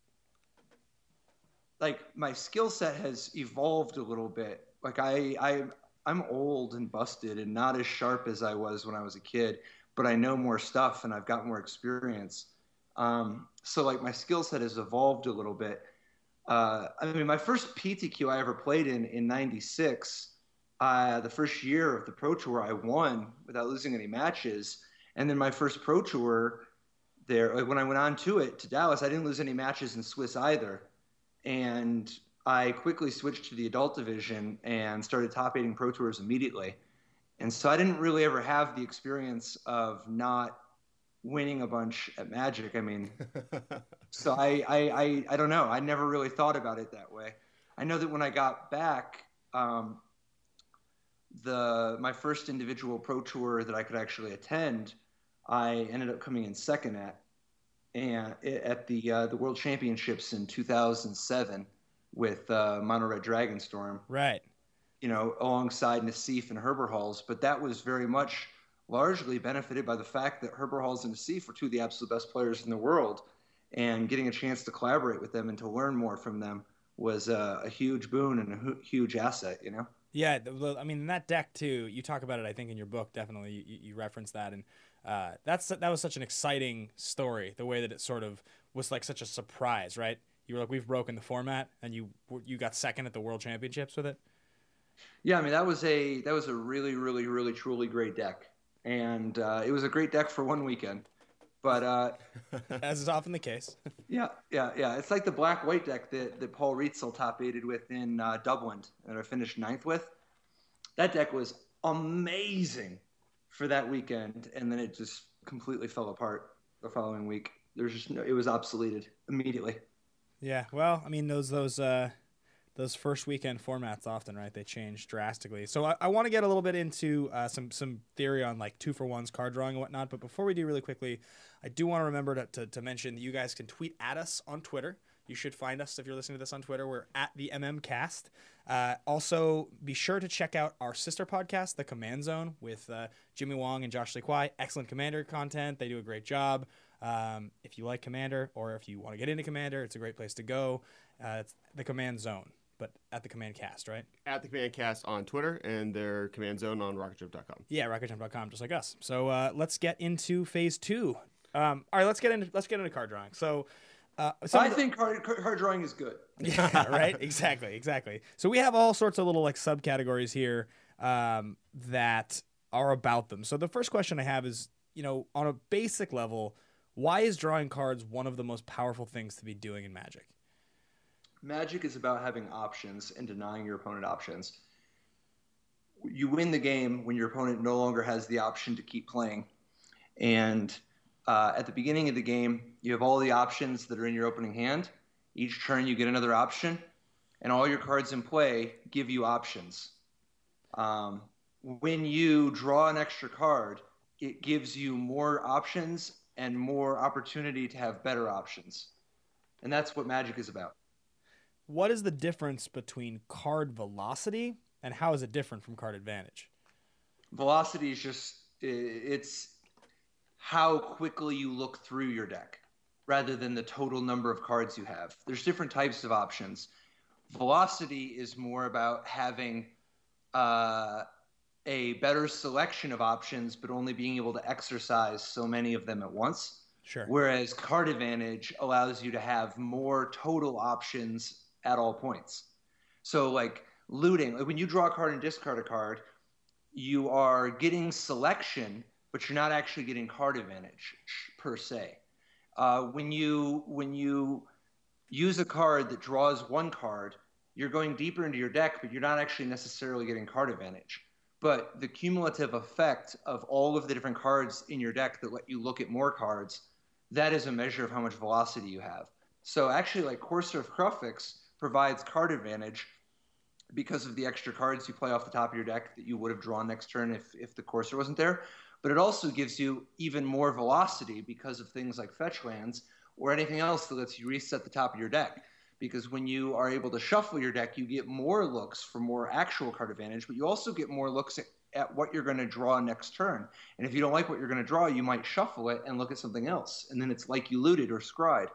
like, my skill set has evolved a little bit. Like, I, I, I'm old and busted and not as sharp as I was when I was a kid, but I know more stuff and I've got more experience. Um, so, like, my skill set has evolved a little bit. Uh, I mean, my first P T Q I ever played in, in ninety-six, uh, the first year of the Pro Tour, I won without losing any matches. And then my first Pro Tour there, like, when I went on to it, to Dallas, I didn't lose any matches in Swiss either. And I quickly switched to the adult division and started top eighting Pro Tours immediately. And so I didn't really ever have the experience of not winning a bunch at Magic. I mean, so I, I, I, I don't know. I never really thought about it that way. I know that when I got back, um, the my first individual Pro Tour that I could actually attend, I ended up coming in second at, and at the uh, the World Championships in two thousand seven with uh, Mono Red Dragonstorm. Right. You know, alongside Nassif and Herberholz, but that was very much largely benefited by the fact that Herberholz and Nassif were two of the absolute best players in the world, and getting a chance to collaborate with them and to learn more from them was uh, a huge boon and a hu- huge asset, you know? Yeah, I mean, that deck too, you talk about it, I think, in your book, definitely, you, you reference that, and uh, that's that was such an exciting story, the way that it sort of was like such a surprise, right? You were like, we've broken the format, and you you got second at the World Championships with it? Yeah, I mean, that was a that was a really, really, really, truly great deck. And uh, it was a great deck for one weekend. But uh, as is often the case. yeah, yeah, yeah. It's like the black-white deck that, that Paul Rietzel top-aided with in uh, Dublin that I finished ninth with. That deck was amazing for that weekend, and then it just completely fell apart the following week. There's just no, it was obsoleted immediately. Yeah, well, I mean, those those uh, those first weekend formats often, right? They change drastically. So I, I want to get a little bit into uh, some some theory on like two for ones, card drawing and whatnot. But before we do, really quickly, I do want to remember to, to, to mention that you guys can tweet at us on Twitter. You should find us if you're listening to this on Twitter. We're at the M M Cast. Uh, also, be sure to check out our sister podcast, The Command Zone, with uh, Jimmy Wong and Josh Lee Kwai. Excellent Commander content. They do a great job. Um, if you like Commander or if you want to get into Commander, it's a great place to go. Uh, it's The Command Zone, but at The Command Cast, right? At The Command Cast on Twitter and their Command Zone on rocket jump dot com. Yeah, rocket jump dot com, just like us. So uh, let's get into phase two. Um, all right, let's get into let's get into card drawing. So. Uh, I think card, card drawing is good. Yeah, right. Exactly. Exactly. So we have all sorts of little like subcategories here um, that are about them. So the first question I have is, you know, on a basic level, why is drawing cards one of the most powerful things to be doing in Magic? Magic is about having options and denying your opponent options. You win the game when your opponent no longer has the option to keep playing, and Uh, at the beginning of the game, you have all the options that are in your opening hand. Each turn you get another option, and all your cards in play give you options. Um, when you draw an extra card, it gives you more options and more opportunity to have better options. And that's what Magic is about. What is the difference between card velocity, and how is it different from card advantage? Velocity is just, it's how quickly you look through your deck rather than the total number of cards you have. There's different types of options. Velocity is more about having uh, a better selection of options, but only being able to exercise so many of them at once. Sure. Whereas card advantage allows you to have more total options at all points. So like looting, like when you draw a card and discard a card, you are getting selection, but you're not actually getting card advantage per se. Uh, when you when you use a card that draws one card, you're going deeper into your deck, but you're not actually necessarily getting card advantage. But the cumulative effect of all of the different cards in your deck that let you look at more cards, that is a measure of how much velocity you have. So actually, like Courser of Kruphix provides card advantage because of the extra cards you play off the top of your deck that you would have drawn next turn if, if the Courser wasn't there. But it also gives you even more velocity because of things like fetch lands or anything else that lets you reset the top of your deck. Because when you are able to shuffle your deck, you get more looks for more actual card advantage, but you also get more looks at, at what you're going to draw next turn. And if you don't like what you're going to draw, you might shuffle it and look at something else. And then it's like you looted or scryed.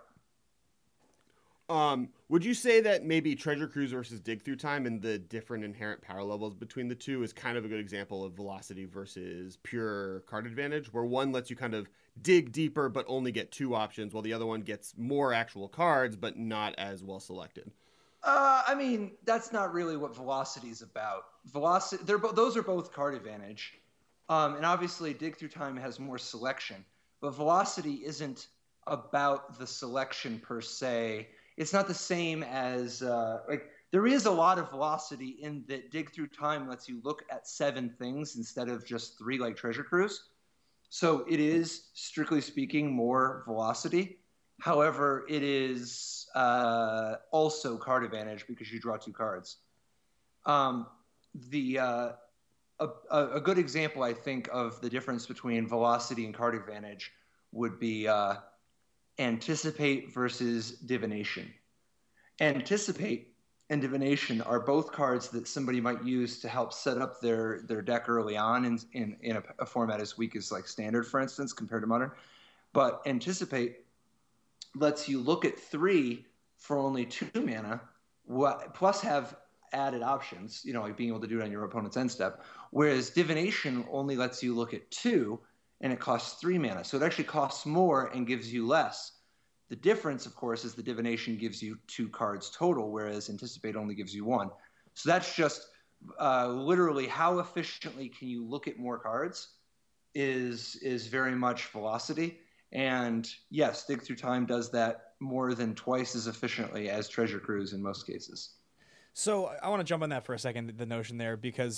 Um, would you say that maybe Treasure Cruise versus Dig Through Time and the different inherent power levels between the two is kind of a good example of velocity versus pure card advantage, where one lets you kind of dig deeper but only get two options, while the other one gets more actual cards but not as well selected? Uh, I mean, that's not really what velocity is about. Velocity, they're bo- those are both card advantage, um, and obviously Dig Through Time has more selection. But velocity isn't about the selection per se. It's not the same as uh, like there is a lot of velocity in that Dig Through Time lets you look at seven things instead of just three like Treasure Cruise. So it is, strictly speaking, more velocity. However, it is uh, also card advantage because you draw two cards. Um, the uh, a, a good example, I think, of the difference between velocity and card advantage would be uh, Anticipate versus Divination. Anticipate and Divination are both cards that somebody might use to help set up their, their deck early on in, in, in a, a format as weak as like Standard, for instance, compared to Modern. But Anticipate lets you look at three for only two mana, what, plus have added options, you know, like being able to do it on your opponent's end step, whereas Divination only lets you look at two, and it costs three mana. So it actually costs more and gives you less. The difference, of course, is the Divination gives you two cards total, whereas Anticipate only gives you one. So that's just uh, literally how efficiently can you look at more cards is is very much velocity. And yes, Dig Through Time does that more than twice as efficiently as Treasure Cruise in most cases. So I want to jump on that for a second, the notion there, because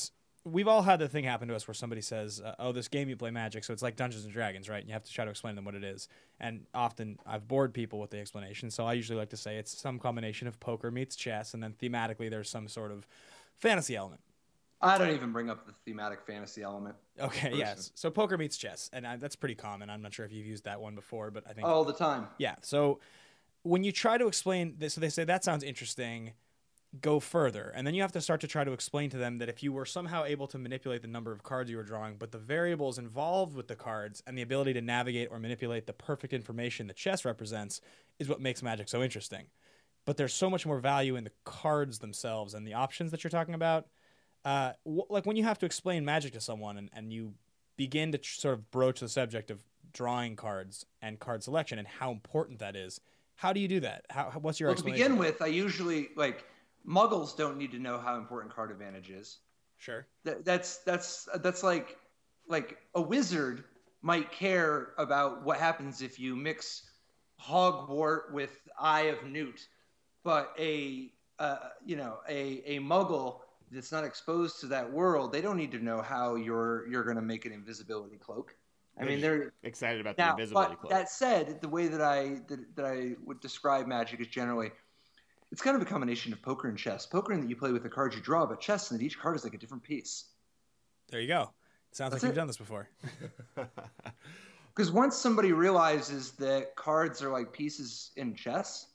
we've all had the thing happen to us where somebody says, uh, oh, this game you play Magic, so it's like Dungeons and Dragons, right? And you have to try to explain to them what it is. And often I've bored people with the explanation, so I usually like to say it's some combination of poker meets chess, and then thematically there's some sort of fantasy element. I don't even bring up the thematic fantasy element. Okay, person. yes. So poker meets chess, and I, that's pretty common. I'm not sure if you've used that one before, but I think... All the time. Yeah, so when you try to explain this, so they say, that sounds interesting, go further. And then you have to start to try to explain to them that if you were somehow able to manipulate the number of cards you were drawing, but the variables involved with the cards and the ability to navigate or manipulate the perfect information that chess represents is what makes Magic so interesting. But there's so much more value in the cards themselves and the options that you're talking about. Uh, wh- like when you have to explain Magic to someone and, and you begin to tr- sort of broach the subject of drawing cards and card selection and how important that is, how do you do that? How, what's your Well, to explanation? begin with, I usually, like, Muggles don't need to know how important card advantage is. Sure. That, that's that's that's like like a wizard might care about what happens if you mix Hogwart with Eye of Newt, but a uh, you know a a Muggle that's not exposed to that world, they don't need to know how you're you're going to make an invisibility cloak. I mean, they're excited about the now. invisibility But cloak. that said, the way that I that, that I would describe Magic is generally. It's kind of a combination of poker and chess. Poker in that you play with the cards you draw, but chess in that each card is like a different piece. There you go. It sounds That's like you've it. done this before. Because once somebody realizes that cards are like pieces in chess,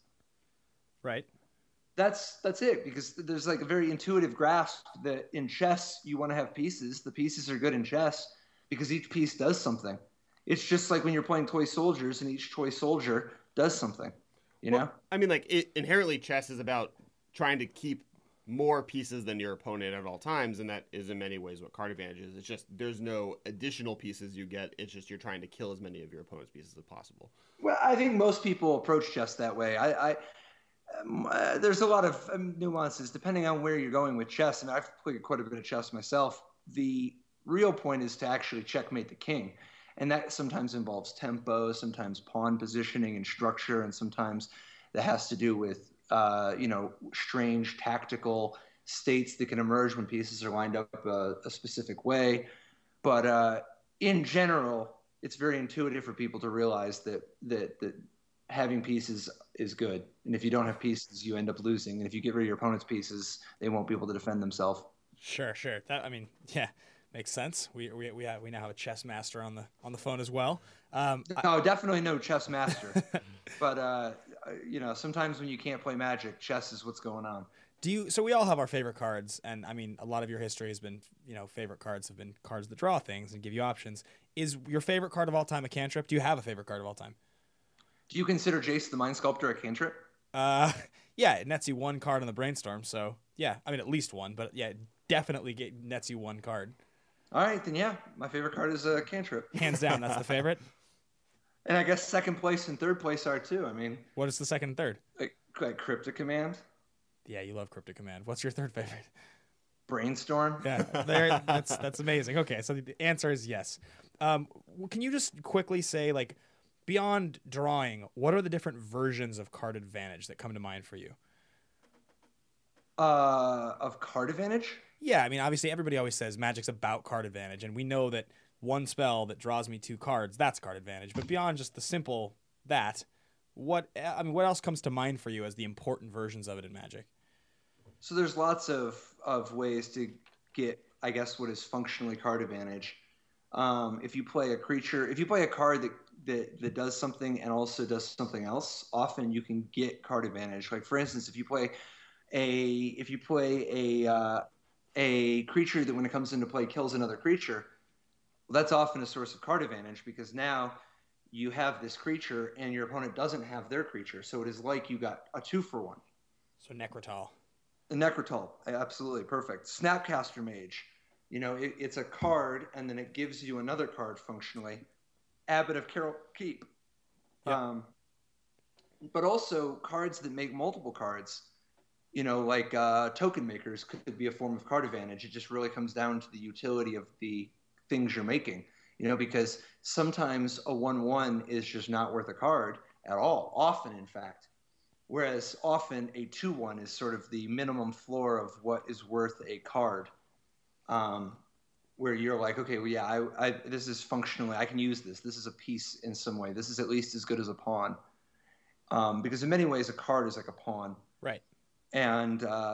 Right. that's that's it. Because there's like a very intuitive grasp that in chess you want to have pieces. The pieces are good in chess because each piece does something. It's just like when you're playing toy soldiers and each toy soldier does something. You Well, know? I mean, like it, inherently, chess is about trying to keep more pieces than your opponent at all times, and that is in many ways what card advantage is. It's just there's no additional pieces you get. It's just you're trying to kill as many of your opponent's pieces as possible. Well, I think most people approach chess that way. I, I um, uh, there's a lot of um, nuances depending on where you're going with chess, and I've played quite a bit of chess myself. The real point is to actually checkmate the king, and that sometimes involves tempo, sometimes pawn positioning and structure, and sometimes that has to do with uh, you know strange tactical states that can emerge when pieces are lined up a, a specific way. But uh, in general, it's very intuitive for people to realize that that that having pieces is good, and if you don't have pieces, you end up losing. And if you get rid of your opponent's pieces, they won't be able to defend themselves. Sure, sure. That I mean, yeah, makes sense. We we we, have, we now have a chess master on the on the phone as well. Um, No, definitely no chess master. But uh, you know, sometimes when you can't play Magic, chess is what's going on. Do you? So we all have our favorite cards, and I mean, a lot of your history has been, you know, favorite cards have been cards that draw things and give you options. Is your favorite card of all time a cantrip? Do you have a favorite card of all time? Do you consider Jace the Mind Sculptor a cantrip? Uh, yeah, it nets you one card on the brainstorm. So yeah, I mean at least one, but yeah, it definitely get, nets you one card. All right, then yeah, my favorite card is a cantrip. Hands down, that's the favorite. And I guess second place and third place are too. I mean, What is the second and third? like, like Cryptic Command, Yeah, you love Cryptic Command. What's your third favorite? Brainstorm. Yeah, there. That's that's amazing. Okay, so the answer is yes. Um, w- can you just quickly say, like, beyond drawing, what are the different versions of card advantage that come to mind for you? Uh, of card advantage. Yeah, I mean, obviously everybody always says Magic's about card advantage, and we know that one spell that draws me two cards, that's card advantage. But beyond just the simple that, what I mean, what else comes to mind for you as the important versions of it in Magic? So there's lots of, of ways to get, I guess, what is functionally card advantage. Um, if you play a creature, if you play a card that, that, that does something and also does something else, often you can get card advantage. Like, for instance, if you play a if you play a uh, a creature that when it comes into play kills another creature, well, that's often a source of card advantage because now you have this creature and your opponent doesn't have their creature. So it is like you got a two for one. So Necrotal. The Necrotal, absolutely perfect. Snapcaster Mage, you know, it, it's a card, and then it gives you another card functionally. Abbot of Carol Keep. Yep. Um, but also cards that make multiple cards, you know, like uh, token makers could be a form of card advantage. It just really comes down to the utility of the things you're making, you know, because sometimes a one one is just not worth a card at all, often, in fact. Whereas often a two one is sort of the minimum floor of what is worth a card. um, where you're like, okay, well, yeah, I, I, this is functionally, I can use this. This is a piece in some way. This is at least as good as a pawn. Um, because in many ways, a card is like a pawn. Right. And uh,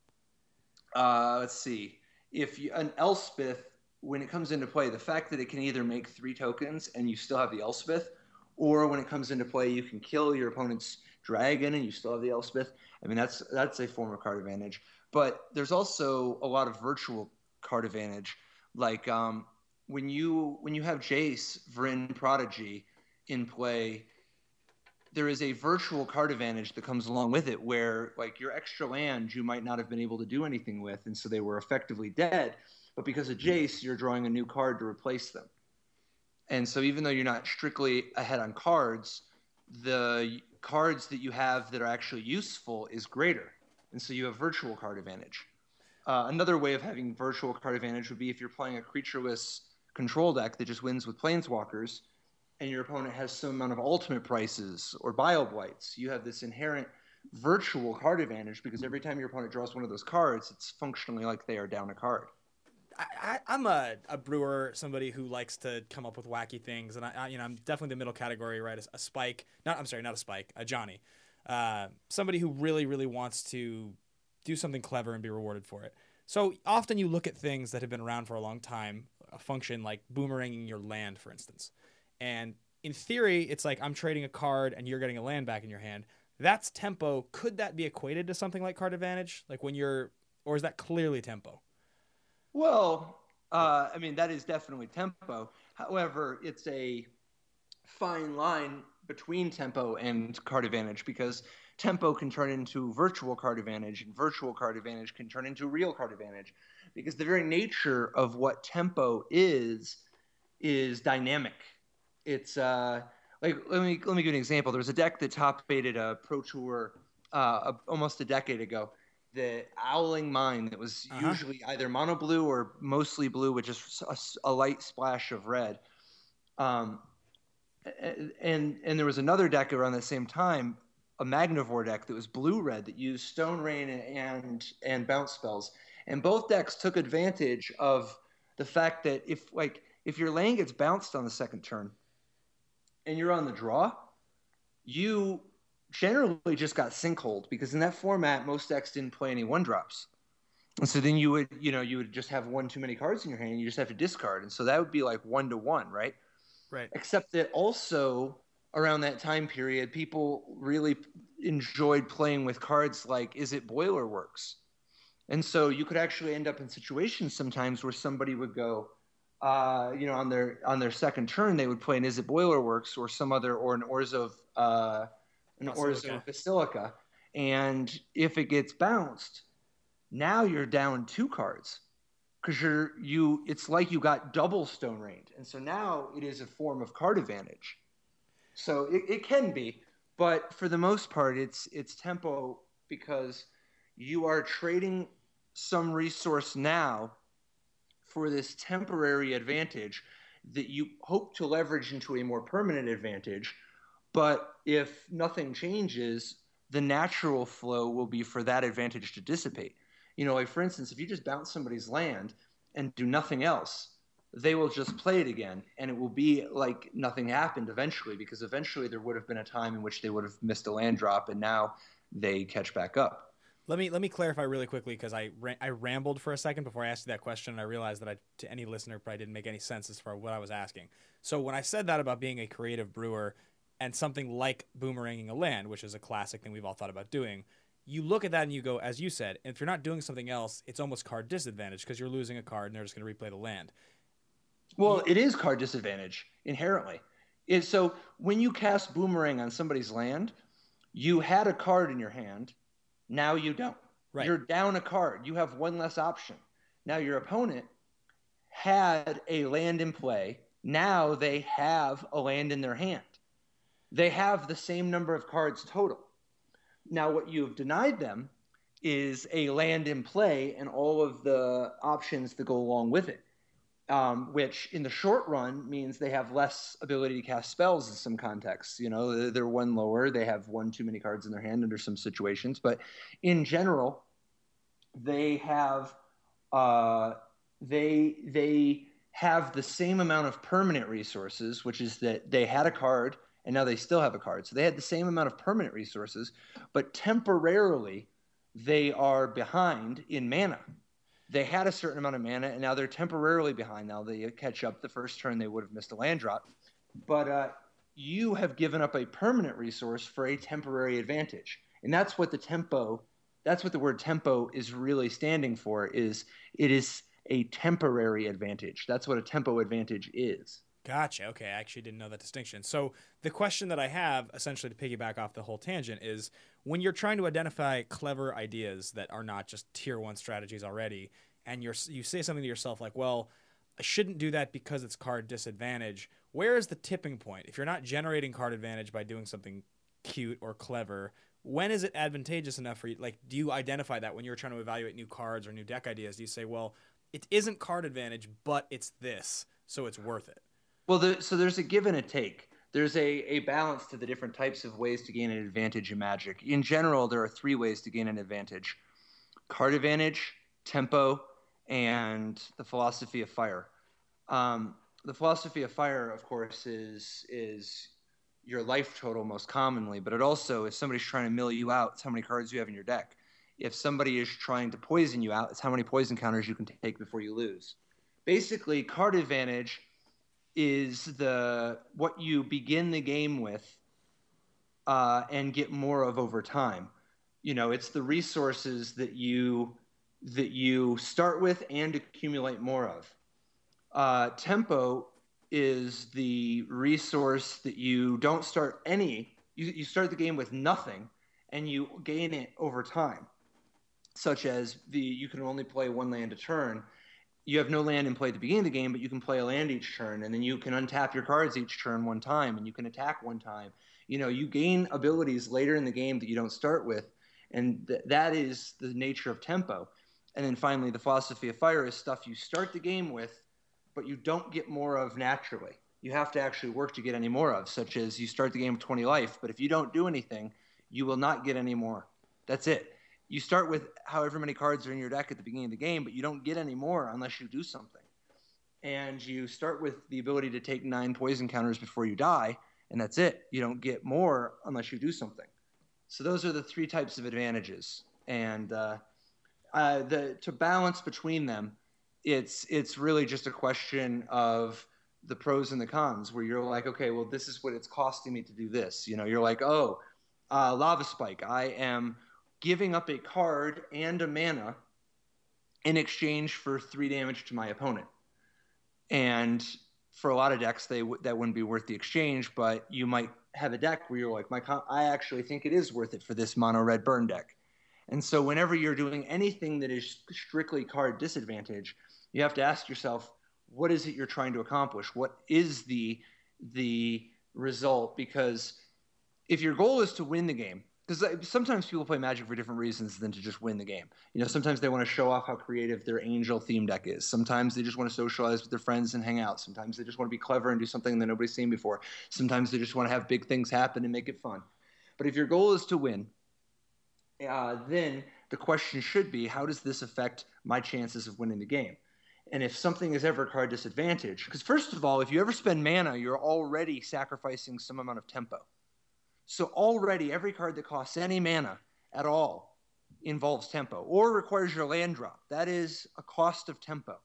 uh, let's see. If you, an Elspeth, when it comes into play, the fact that it can either make three tokens and you still have the Elspeth, or when it comes into play, you can kill your opponent's dragon and you still have the Elspeth. I mean, that's that's a form of card advantage. But there's also a lot of virtual card advantage. Like um, when you when you have Jace, Vryn, Prodigy in play, there is a virtual card advantage that comes along with it where like your extra land you might not have been able to do anything with, and so they were effectively dead. But because of Jace, you're drawing a new card to replace them. And so even though you're not strictly ahead on cards, the cards that you have that are actually useful is greater. And so you have virtual card advantage. Uh, another way of having virtual card advantage would be if you're playing a creatureless control deck that just wins with planeswalkers, and your opponent has some amount of ultimate prices or bio blights. You have this inherent virtual card advantage because every time your opponent draws one of those cards, it's functionally like they are down a card. I, I, I'm a, a brewer, somebody who likes to come up with wacky things, and I, I you know I'm definitely the middle category, right? A, a Spike, not I'm sorry, not a Spike, a Johnny, uh, somebody who really really wants to do something clever and be rewarded for it. So often you look at things that have been around for a long time, a function like boomeranging your land, for instance, and in theory it's like I'm trading a card and you're getting a land back in your hand. That's tempo. Could that be equated to something like card advantage, like when you're, or is that clearly tempo? Well, uh, I mean, that is definitely tempo. However, it's a fine line between tempo and card advantage because tempo can turn into virtual card advantage and virtual card advantage can turn into real card advantage because the very nature of what tempo is is dynamic. It's uh, like, let me, let me give you an example. There was a deck that top baited a Pro Tour uh, almost a decade ago. The Owling Mine that was uh-huh. usually either mono blue or mostly blue with just a, a light splash of red. Um, and and there was another deck around the same time, a Magnivore deck that was blue-red that used Stone Rain and and bounce spells. And both decks took advantage of the fact that if like if your land gets bounced on the second turn and you're on the draw, you generally just got sinkholed because in that format, most decks didn't play any one drops. And so then you would, you know, you would just have one too many cards in your hand and you just have to discard. And so that would be like one to one, right? Right. Except that also around that time period, people really enjoyed playing with cards like Is It Boiler Works? And so you could actually end up in situations sometimes where somebody would go, uh, you know, on their on their second turn, they would play an Is It Boiler Works or some other, or an Orzhov, uh, an Orzhov Basilica. And if it gets bounced, now you're down two cards because you're you. It's like you got double Stone Rained, and so now it is a form of card advantage. So it, it can be, but for the most part, it's it's tempo because you are trading some resource now for this temporary advantage that you hope to leverage into a more permanent advantage. But if nothing changes, the natural flow will be for that advantage to dissipate. You know, like for instance, if you just bounce somebody's land and do nothing else, they will just play it again, and it will be like nothing happened eventually, because eventually there would have been a time in which they would have missed a land drop, and now they catch back up. Let me let me clarify really quickly because I ra- I rambled for a second before I asked you that question, and I realized that I, to any listener probably didn't make any sense as far as what I was asking. So when I said that about being a creative brewer and something like boomeranging a land, which is a classic thing we've all thought about doing, you look at that and you go, as you said, if you're not doing something else, it's almost card disadvantage because you're losing a card and they're just going to replay the land. Well, it is card disadvantage inherently. It, so when you cast Boomerang on somebody's land, you had a card in your hand. Now you don't. Right. You're down a card. You have one less option. Now your opponent had a land in play. Now they have a land in their hand. They have the same number of cards total. Now what you've denied them is a land in play and all of the options that go along with it. Um, which in the short run means they have less ability to cast spells in some contexts. You know, they're one lower, they have one too many cards in their hand under some situations. But in general, they have uh, they they have the same amount of permanent resources, which is that they had a card and now they still have a card. So they had the same amount of permanent resources, but temporarily they are behind in mana. They had a certain amount of mana, and now they're temporarily behind. Now they catch up. The first turn they would have missed a land drop. But uh, you have given up a permanent resource for a temporary advantage. And that's what the tempo, that's what the word tempo is really standing for, is it is a temporary advantage. That's what a tempo advantage is. Gotcha. Okay, I actually didn't know that distinction. So the question that I have, essentially to piggyback off the whole tangent, is when you're trying to identify clever ideas that are not just tier one strategies already, and you're you say something to yourself like, well, I shouldn't do that because it's card disadvantage. Where is the tipping point? If you're not generating card advantage by doing something cute or clever, when is it advantageous enough for you? Like, do you identify that when you're trying to evaluate new cards or new deck ideas? Do you say, well, it isn't card advantage, but it's this, so it's worth it? Well, the, so there's a give and a take. There's a, a balance to the different types of ways to gain an advantage in Magic. In general, there are three ways to gain an advantage: card advantage, tempo, and the philosophy of fire. Um, the philosophy of fire, of course, is is your life total most commonly, but it also, if somebody's trying to mill you out, it's how many cards you have in your deck. If somebody is trying to poison you out, it's how many poison counters you can take before you lose. Basically, card advantage is the what you begin the game with uh, and get more of over time. You know, it's the resources that you that you start with and accumulate more of. Uh, tempo is the resource that you don't start any. You, you start the game with nothing, and you gain it over time. Such as the you can only play one land a turn. You have no land in play at the beginning of the game, but you can play a land each turn, and then you can untap your cards each turn one time, and you can attack one time. You know, you gain abilities later in the game that you don't start with, and th- that is the nature of tempo. And then finally, the philosophy of fire is stuff you start the game with, but you don't get more of naturally. You have to actually work to get any more of, such as you start the game with twenty life, but if you don't do anything, you will not get any more. That's it. You start with however many cards are in your deck at the beginning of the game, but you don't get any more unless you do something. And you start with the ability to take nine poison counters before you die, and that's it. You don't get more unless you do something. So those are the three types of advantages. And uh, uh, the to balance between them, it's it's really just a question of the pros and the cons, where you're like, okay, well, this is what it's costing me to do this. You know, you're like, oh, uh, Lava Spike, I am giving up a card and a mana in exchange for three damage to my opponent. And for a lot of decks, they w- that wouldn't be worth the exchange, but you might have a deck where you're like, my con- I actually think it is worth it for this mono red burn deck. And so whenever you're doing anything that is strictly card disadvantage, you have to ask yourself, what is it you're trying to accomplish? What is the the result? Because if your goal is to win the game, because sometimes people play Magic for different reasons than to just win the game. You know, sometimes they want to show off how creative their Angel theme deck is. Sometimes they just want to socialize with their friends and hang out. Sometimes they just want to be clever and do something that nobody's seen before. Sometimes they just want to have big things happen and make it fun. But if your goal is to win, uh, then the question should be, how does this affect my chances of winning the game? And if something is ever card disadvantage, because first of all, if you ever spend mana, you're already sacrificing some amount of tempo. So already every card that costs any mana at all involves tempo or requires your land drop. That is a cost of tempo.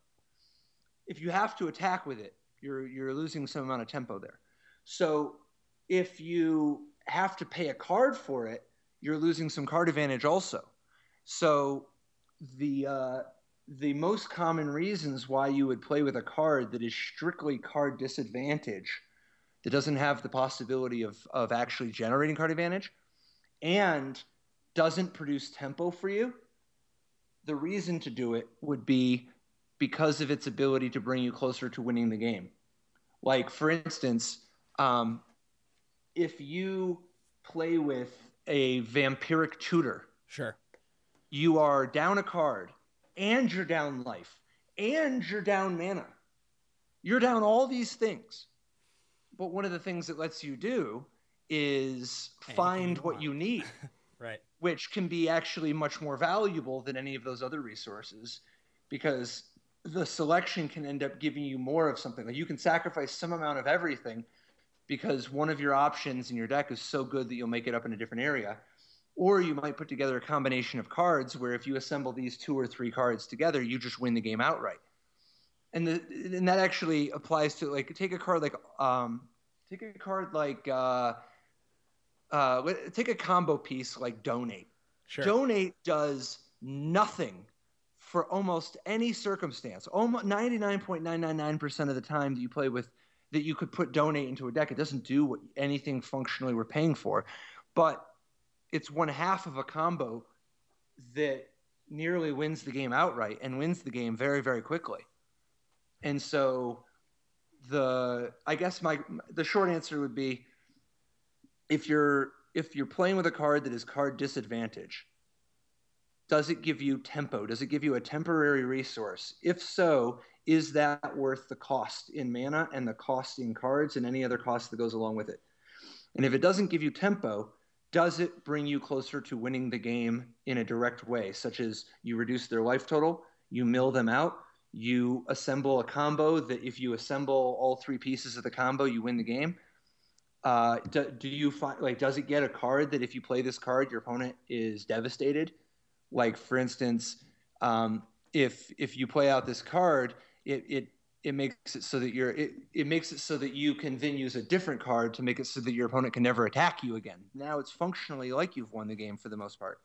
If you have to attack with it, you're you're losing some amount of tempo there. So if you have to pay a card for it, you're losing some card advantage also. So the uh, the most common reasons why you would play with a card that is strictly card disadvantage, that doesn't have the possibility of, of actually generating card advantage, and doesn't produce tempo for you, the reason to do it would be because of its ability to bring you closer to winning the game. Like, for instance, um, if you play with a Vampiric Tutor, Sure, you are down a card, and you're down life, and you're down mana. You're down all these things. But one of the things that lets you do is find you what want. you need, right. which can be actually much more valuable than any of those other resources, because the selection can end up giving you more of something. Like you can sacrifice some amount of everything because one of your options in your deck is so good that you'll make it up in a different area. Or you might put together a combination of cards where if you assemble these two or three cards together, you just win the game outright. And the, and that actually applies to, like, take a card like um, take a card like uh, uh, take a combo piece like Donate. Sure. Donate does nothing for almost any circumstance. Almost ninety-nine point nine nine nine percent of the time that you play with, that you could put Donate into a deck, it doesn't do what anything functionally we're paying for. But it's one half of a combo that nearly wins the game outright and wins the game very, very quickly. And so the I guess my the short answer would be, if you're if you're playing with a card that is card disadvantage, does it give you tempo? Does it give you a temporary resource? If so, is that worth the cost in mana and the cost in cards and any other cost that goes along with it? And if it doesn't give you tempo, does it bring you closer to winning the game in a direct way, such as you reduce their life total, you mill them out, you assemble a combo that if you assemble all three pieces of the combo, you win the game? Uh, do, do you find, like, does it get a card that if you play this card, your opponent is devastated? Like, for instance, um, if if you play out this card, it it it makes it so that you're it, it makes it so that you can then use a different card to make it so that your opponent can never attack you again. Now it's functionally like you've won the game for the most part.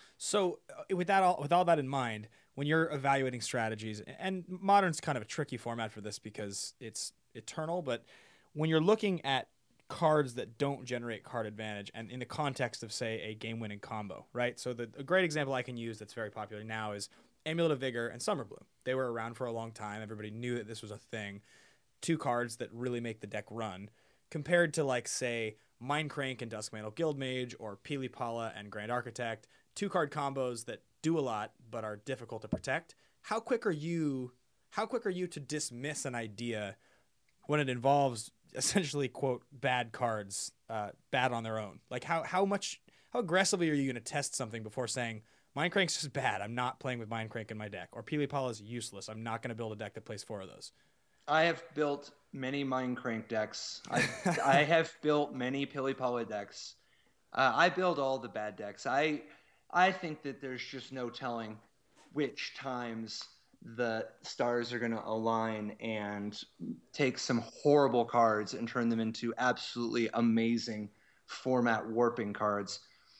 So uh, with that all with all that in mind, when you're evaluating strategies, and Modern's kind of a tricky format for this because it's eternal, but when you're looking at cards that don't generate card advantage, and in the context of, say, a game-winning combo, right? So the, a great example I can use that's very popular now is Amulet of Vigor and Summer Bloom. They were around for a long time. Everybody knew that this was a thing. Two cards that really make the deck run, compared to, like, say, Mindcrank and Duskmantle Guildmage, or Pili Pala and Grand Architect, two card combos that do a lot but are difficult to protect. How quick are you how quick are you to dismiss an idea when it involves essentially, quote, bad cards, uh, bad on their own? Like, how how much how aggressively are you going to test something before saying Mindcrank's just bad, I'm not playing with Mindcrank in my deck, or Pili Pala is useless, I'm not going to build a deck that plays four of those? I have built many Mindcrank decks. I I have built many Pili Pala decks. Uh, I build all the bad decks. I I think that there's just no telling which times the stars are going to align and take some horrible cards and turn them into absolutely amazing format warping cards.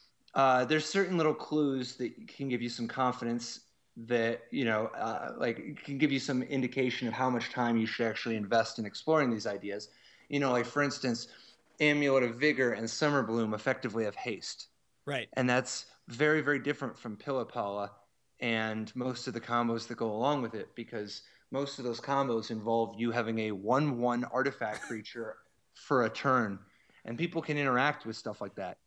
Uh, there's certain little clues that can give you some confidence that, you know, uh, like can give you some indication of how much time you should actually invest in exploring these ideas. You know, like, for instance, Amulet of Vigor and Summer Bloom effectively have haste. Right. And that's very, very different from Pili Pala and most of the combos that go along with it, because most of those combos involve you having a one one artifact creature for a turn, and people can interact with stuff like that.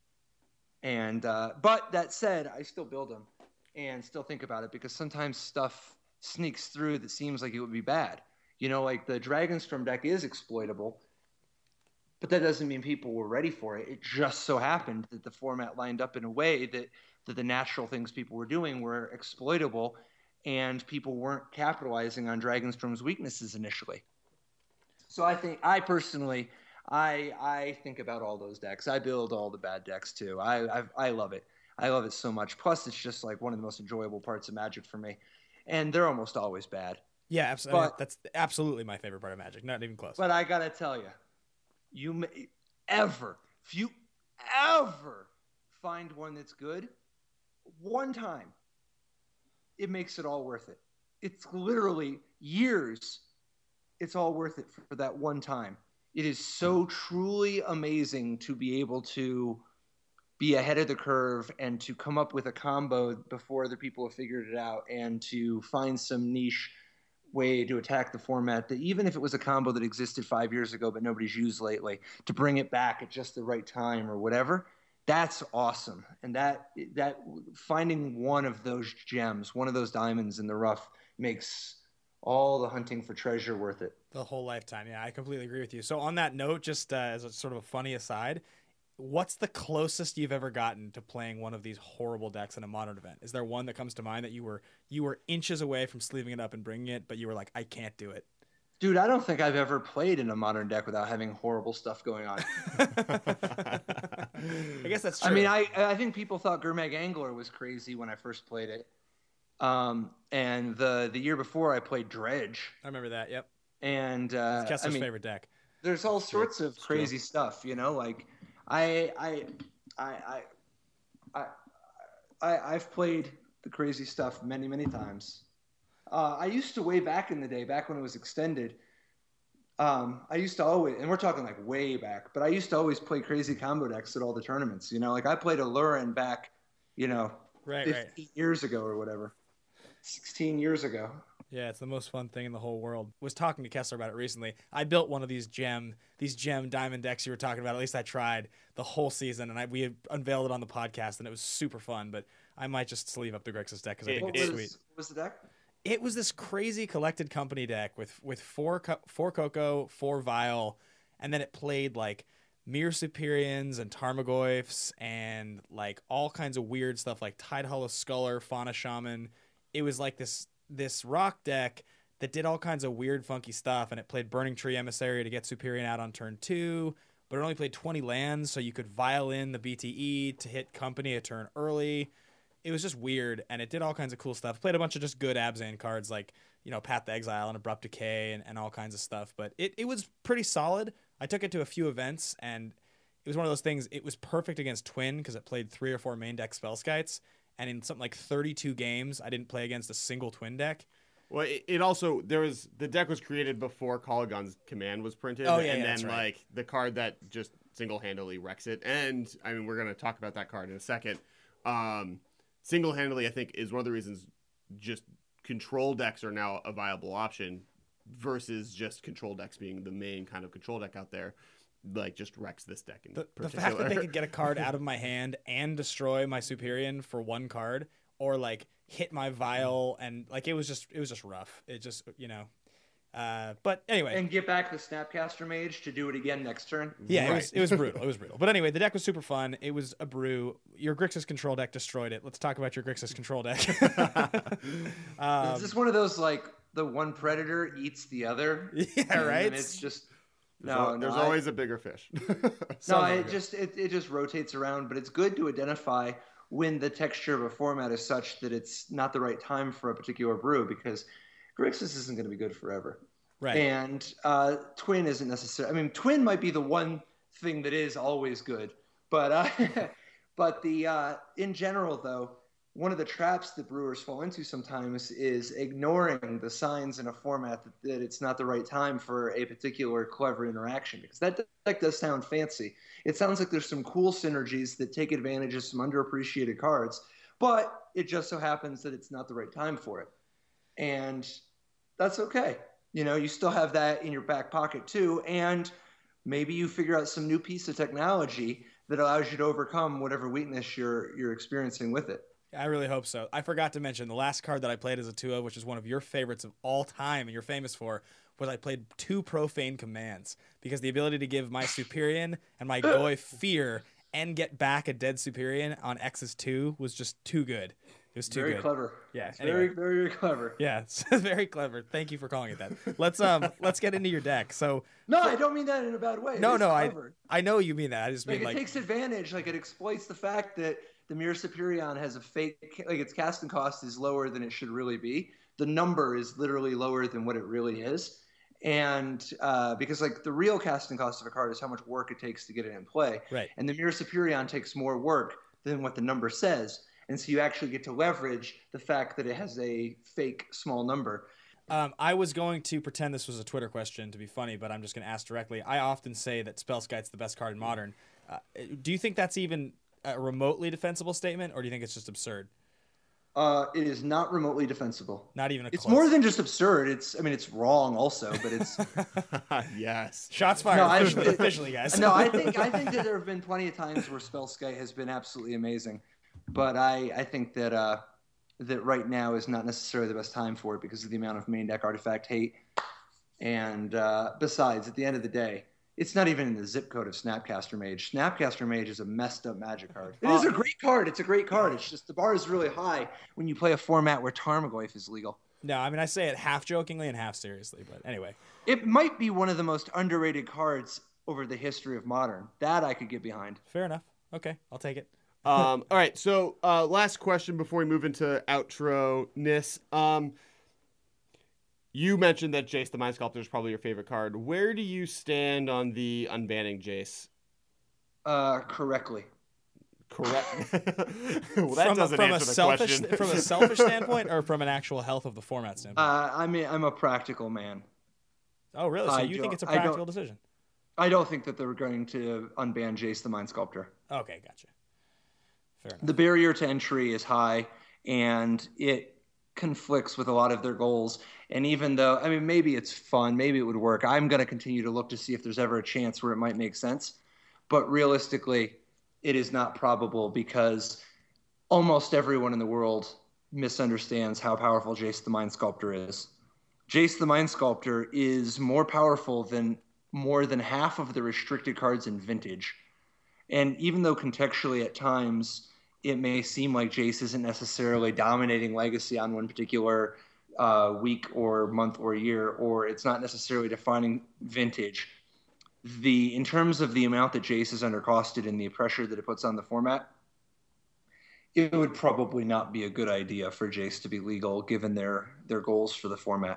And uh, but that said, I still build them and still think about it, because sometimes stuff sneaks through that seems like it would be bad. You know, like the Dragonstorm deck is exploitable, but that doesn't mean people were ready for it. It just so happened that the format lined up in a way that that the natural things people were doing were exploitable, and people weren't capitalizing on Dragonstorm's weaknesses initially. So I think, I personally, I I think about all those decks. I build all the bad decks too. I I, I love it. I love it so much. Plus, it's just like one of the most enjoyable parts of Magic for me, and they're almost always bad. Yeah, absolutely. But, that's absolutely my favorite part of Magic. Not even close. But I gotta tell you, you may, ever, if you ever find one that's good, one time, it makes it all worth it. It's literally years. It's all worth it for, for that one time. It is so truly amazing to be able to be ahead of the curve and to come up with a combo before other people have figured it out, and to find some niche way to attack the format that, even if it was a combo that existed five years ago but nobody's used lately, to bring it back at just the right time or whatever. That's awesome. And that that finding one of those gems, one of those diamonds in the rough, makes all the hunting for treasure worth it. The whole lifetime. Yeah, I completely agree with you. So on that note, just uh, as a sort of a funny aside, what's the closest you've ever gotten to playing one of these horrible decks in a modern event? Is there one that comes to mind that you were you were inches away from sleeving it up and bringing it, but you were like, I can't do it? Dude, I don't think I've ever played in a modern deck without having horrible stuff going on. I guess that's true. I mean, I I think people thought Gurmag Angler was crazy when I first played it. Um, and the the year before I played Dredge. I remember that. Yep. And uh, It's Kessler's I mean, favorite deck. there's all sorts of crazy stuff, you know. Like I I I I I, I I've played the crazy stuff many many times. Uh, I used to way back in the day, back when it was extended. Um, I used to always, and we're talking like way back, but I used to always play crazy combo decks at all the tournaments. You know, like I played Alurin back, you know, Right, fifteen right. years ago or whatever, sixteen years ago. Yeah, it's the most fun thing in the whole world. Was talking to Kessler about it recently. I built one of these gem, these gem diamond decks you were talking about. At least I tried the whole season, and I we unveiled it on the podcast, and it was super fun. But I might just sleeve up the Grixis deck because I It- think What it's was, sweet. what was the deck? It was this crazy collected company deck with with four co- four Coco, four Vile, and then it played like Mirror Superiors and Tarmogoyfs and like all kinds of weird stuff like Tide Hollow Sculler, Fauna Shaman. It was like this this rock deck that did all kinds of weird, funky stuff, and it played Burning Tree Emissary to get Superior out on turn two, but it only played twenty lands, so you could vial in the B T E to hit company a turn early. It was just weird, and it did all kinds of cool stuff. Played a bunch of just good Abzan cards like, you know, Path to Exile and Abrupt Decay and, and all kinds of stuff. But it, it was pretty solid. I took it to a few events, and it was one of those things. It was perfect against Twin because it played three or four main deck Spellskites. And in something like thirty-two games, I didn't play against a single Twin deck. Well, it, it also there was the deck was created before Kalagon's command was printed, Oh, yeah, and yeah, then that's right. like the card that just single-handedly wrecks it. And I mean, we're gonna talk about that card in a second. Um, single-handedly, I think, is one of the reasons just control decks are now a viable option versus just control decks being the main kind of control deck out there. Like, just wrecks this deck in The, the particular. fact that they could get a card out of my hand and destroy my Superior for one card, or like hit my Vial, and like it was just it was just rough. It just, you know. Uh, but anyway, And get back the Snapcaster Mage to do it again next turn. yeah, it Right. was it was brutal. It was brutal. But anyway, the deck was super fun. It was a brew. Your Grixis control deck destroyed it. Let's talk about your Grixis control deck. um, Is this one of those like the one predator eats the other? yeah, And right. then it's just There's, no, al- no. there's I- always a bigger fish. No, Sounds it like it. just it, it just rotates around, but it's good to identify when the texture of a format is such that it's not the right time for a particular brew, because Grixis isn't going to be good forever. right. And uh, Twin isn't necessarily. I mean, Twin might be the one thing that is always good, but uh, but the uh, in general though, one of the traps that brewers fall into sometimes is ignoring the signs in a format that, that it's not the right time for a particular clever interaction, because that deck does sound fancy. It sounds like there's some cool synergies that take advantage of some underappreciated cards, but it just so happens that it's not the right time for it. And that's okay. You know, you still have that in your back pocket too, and maybe you figure out some new piece of technology that allows you to overcome whatever weakness you're you're experiencing with it. I really hope so. I forgot to mention the last card that I played as a two of, which is one of your favorites of all time and you're famous for, was I played two Profane Commands, because the ability to give my Superior and my Goy fear and get back a dead Superior on X's two was just too good. It was too Very good. clever. Yeah, It's anyway. very, very, very clever. Yeah, it's very clever. Thank you for calling it that. Let's um let's get into your deck. So No, I don't mean that in a bad way. It no, is no, I clever. I know you mean that. I just Like, mean it like takes advantage, like it exploits the fact that the Mirror Superior has a fake, like its casting cost is lower than it should really be. The number is literally lower than what it really is. And uh, because like the real casting cost of a card is how much work it takes to get it in play. right. And the Mirror Superior takes more work than what the number says. And so you actually get to leverage the fact that it has a fake small number. Um, I was going to pretend this was a Twitter question to be funny, but I'm just going to ask directly. I often say that Spellskite's the best card in Modern. Uh, do you think that's even a remotely defensible statement, or do you think it's just absurd? Uh, it is not remotely defensible. Not even a It's close. more than just absurd. It's, I mean, it's wrong also, but it's. Yes. Shots fired. No, I- officially, officially, guys. No, I think I think that there have been plenty of times where Spellskite has been absolutely amazing, but I I think that uh, that right now is not necessarily the best time for it because of the amount of main deck artifact hate. And uh, besides, at the end of the day, It's not even in the zip code of Snapcaster Mage. Snapcaster Mage is a messed up Magic card. It is a great card. It's a great card. It's just the bar is really high when you play a format where Tarmogoyf is legal. No, I mean, I say it half jokingly and half seriously, but anyway. It might be one of the most underrated cards over the history of Modern. That I could get behind. Fair enough. Okay, I'll take it. um, all right, so uh, last question before we move into outro-ness. Um, you mentioned that Jace the Mind Sculptor is probably your favorite card. Where do you stand on the unbanning Jace? Uh, correctly. Correct. Well, that from, doesn't from answer a the selfish, question. From a selfish standpoint or from an actual health of the format standpoint? Uh, I mean, I'm a practical man. Oh, really? So I you think don't- it's a I don't- practical decision? I don't think that they're going to unban Jace the Mind Sculptor. Okay, gotcha. Fair enough. The barrier to entry is high, and it conflicts with a lot of their goals. And even though, I mean, maybe it's fun, maybe it would work, I'm going to continue to look to see if there's ever a chance where it might make sense. But realistically, it is not probable because almost everyone in the world misunderstands how powerful Jace the Mind Sculptor is. Jace the Mind Sculptor is more powerful than more than half of the restricted cards in Vintage. And even though contextually at times it may seem like Jace isn't necessarily dominating Legacy on one particular uh, week or month or year, or it's not necessarily defining Vintage, the in terms of the amount that Jace is undercosted and the pressure that it puts on the format, it would probably not be a good idea for Jace to be legal given their, their goals for the format.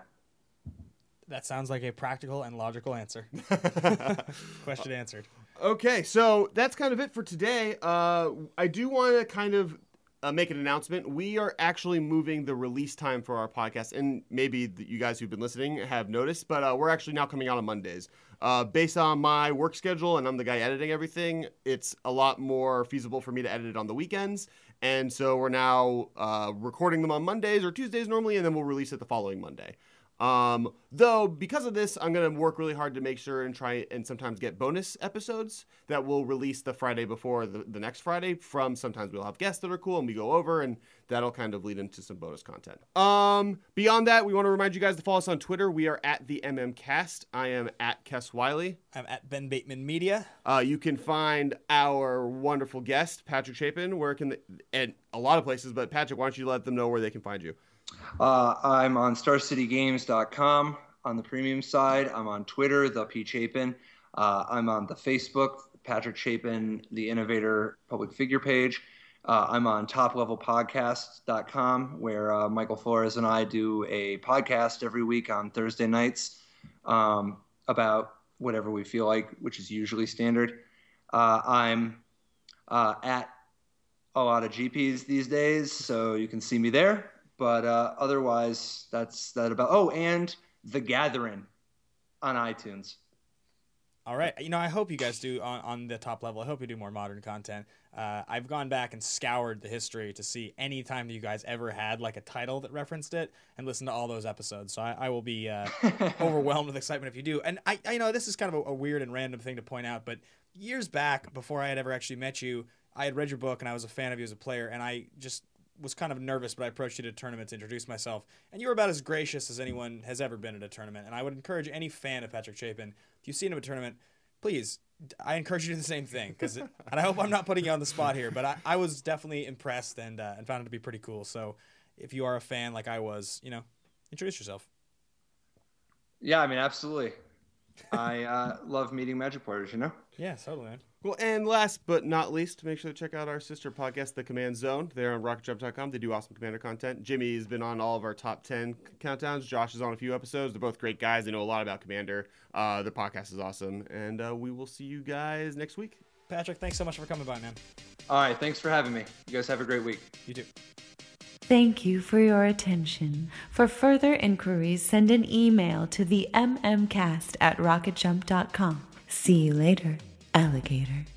That sounds like a practical and logical answer. Question answered. Okay, so that's kind of it for today. Uh, I do want to kind of uh, make an announcement. We are actually moving the release time for our podcast, and maybe the, you guys who've been listening have noticed, but uh, we're actually now coming out on Mondays. Uh, based on my work schedule, and I'm the guy editing everything, it's a lot more feasible for me to edit it on the weekends, and so we're now uh, recording them on Mondays or Tuesdays normally, and then we'll release it the following Monday. Um, though, because of this, I'm going to work really hard to make sure and try and sometimes get bonus episodes that will release the Friday before the, the next Friday from sometimes we'll have guests that are cool and we go over, and that'll kind of lead into some bonus content. Um, beyond that, we want to remind you guys to follow us on Twitter. We are at the M M Cast. I am at Kess Wiley. I'm at Ben Bateman Media. Uh, you can find our wonderful guest, Patrick Chapin, where can, the, and a lot of places, but Patrick, why don't you let them know where they can find you? Uh, I'm on star city games dot com on the premium side. I'm on Twitter, the P Chapin. Uh, I'm on the Facebook, Patrick Chapin, the Innovator public figure page. Uh, I'm on top level podcast dot com, where uh, Michael Flores and I do a podcast every week on Thursday nights um, about whatever we feel like, which is usually standard. Uh, I'm uh, at a lot of G Ps these days, so you can see me there. But uh, otherwise, that's that about. Oh, and The Gathering on iTunes. All right. You know, I hope you guys do on, on the top level. I hope you do more modern content. Uh, I've gone back and scoured the history to see any time that you guys ever had like a title that referenced it and listened to all those episodes. So I, I will be uh, overwhelmed with excitement if you do. And I, I you know, this is kind of a, a weird and random thing to point out, but years back, before I had ever actually met you, I had read your book and I was a fan of you as a player, and I just was kind of nervous, but I approached you to a tournament to introduce myself, and you were about as gracious as anyone has ever been at a tournament. And I would encourage any fan of Patrick Chapin, if you see him at a tournament, please, I encourage you to do the same thing. Because, and I hope I'm not putting you on the spot here, but I, I was definitely impressed and uh, and found it to be pretty cool. So if you are a fan like I was, you know, introduce yourself. Yeah, I mean, absolutely. I uh, love meeting Magic players, you know? Yeah, totally, man. Well, and last but not least, make sure to check out our sister podcast, The Command Zone. They're on rocket jump dot com. They do awesome Commander content. Jimmy's been on all of our top ten countdowns. Josh is on a few episodes. They're both great guys. They know a lot about Commander. Uh, the podcast is awesome. And uh, we will see you guys next week. Patrick, thanks so much for coming by, man. All right, thanks for having me. You guys have a great week. You too. Thank you for your attention. For further inquiries, send an email to the m m cast at rocket jump dot com. See you later, alligator.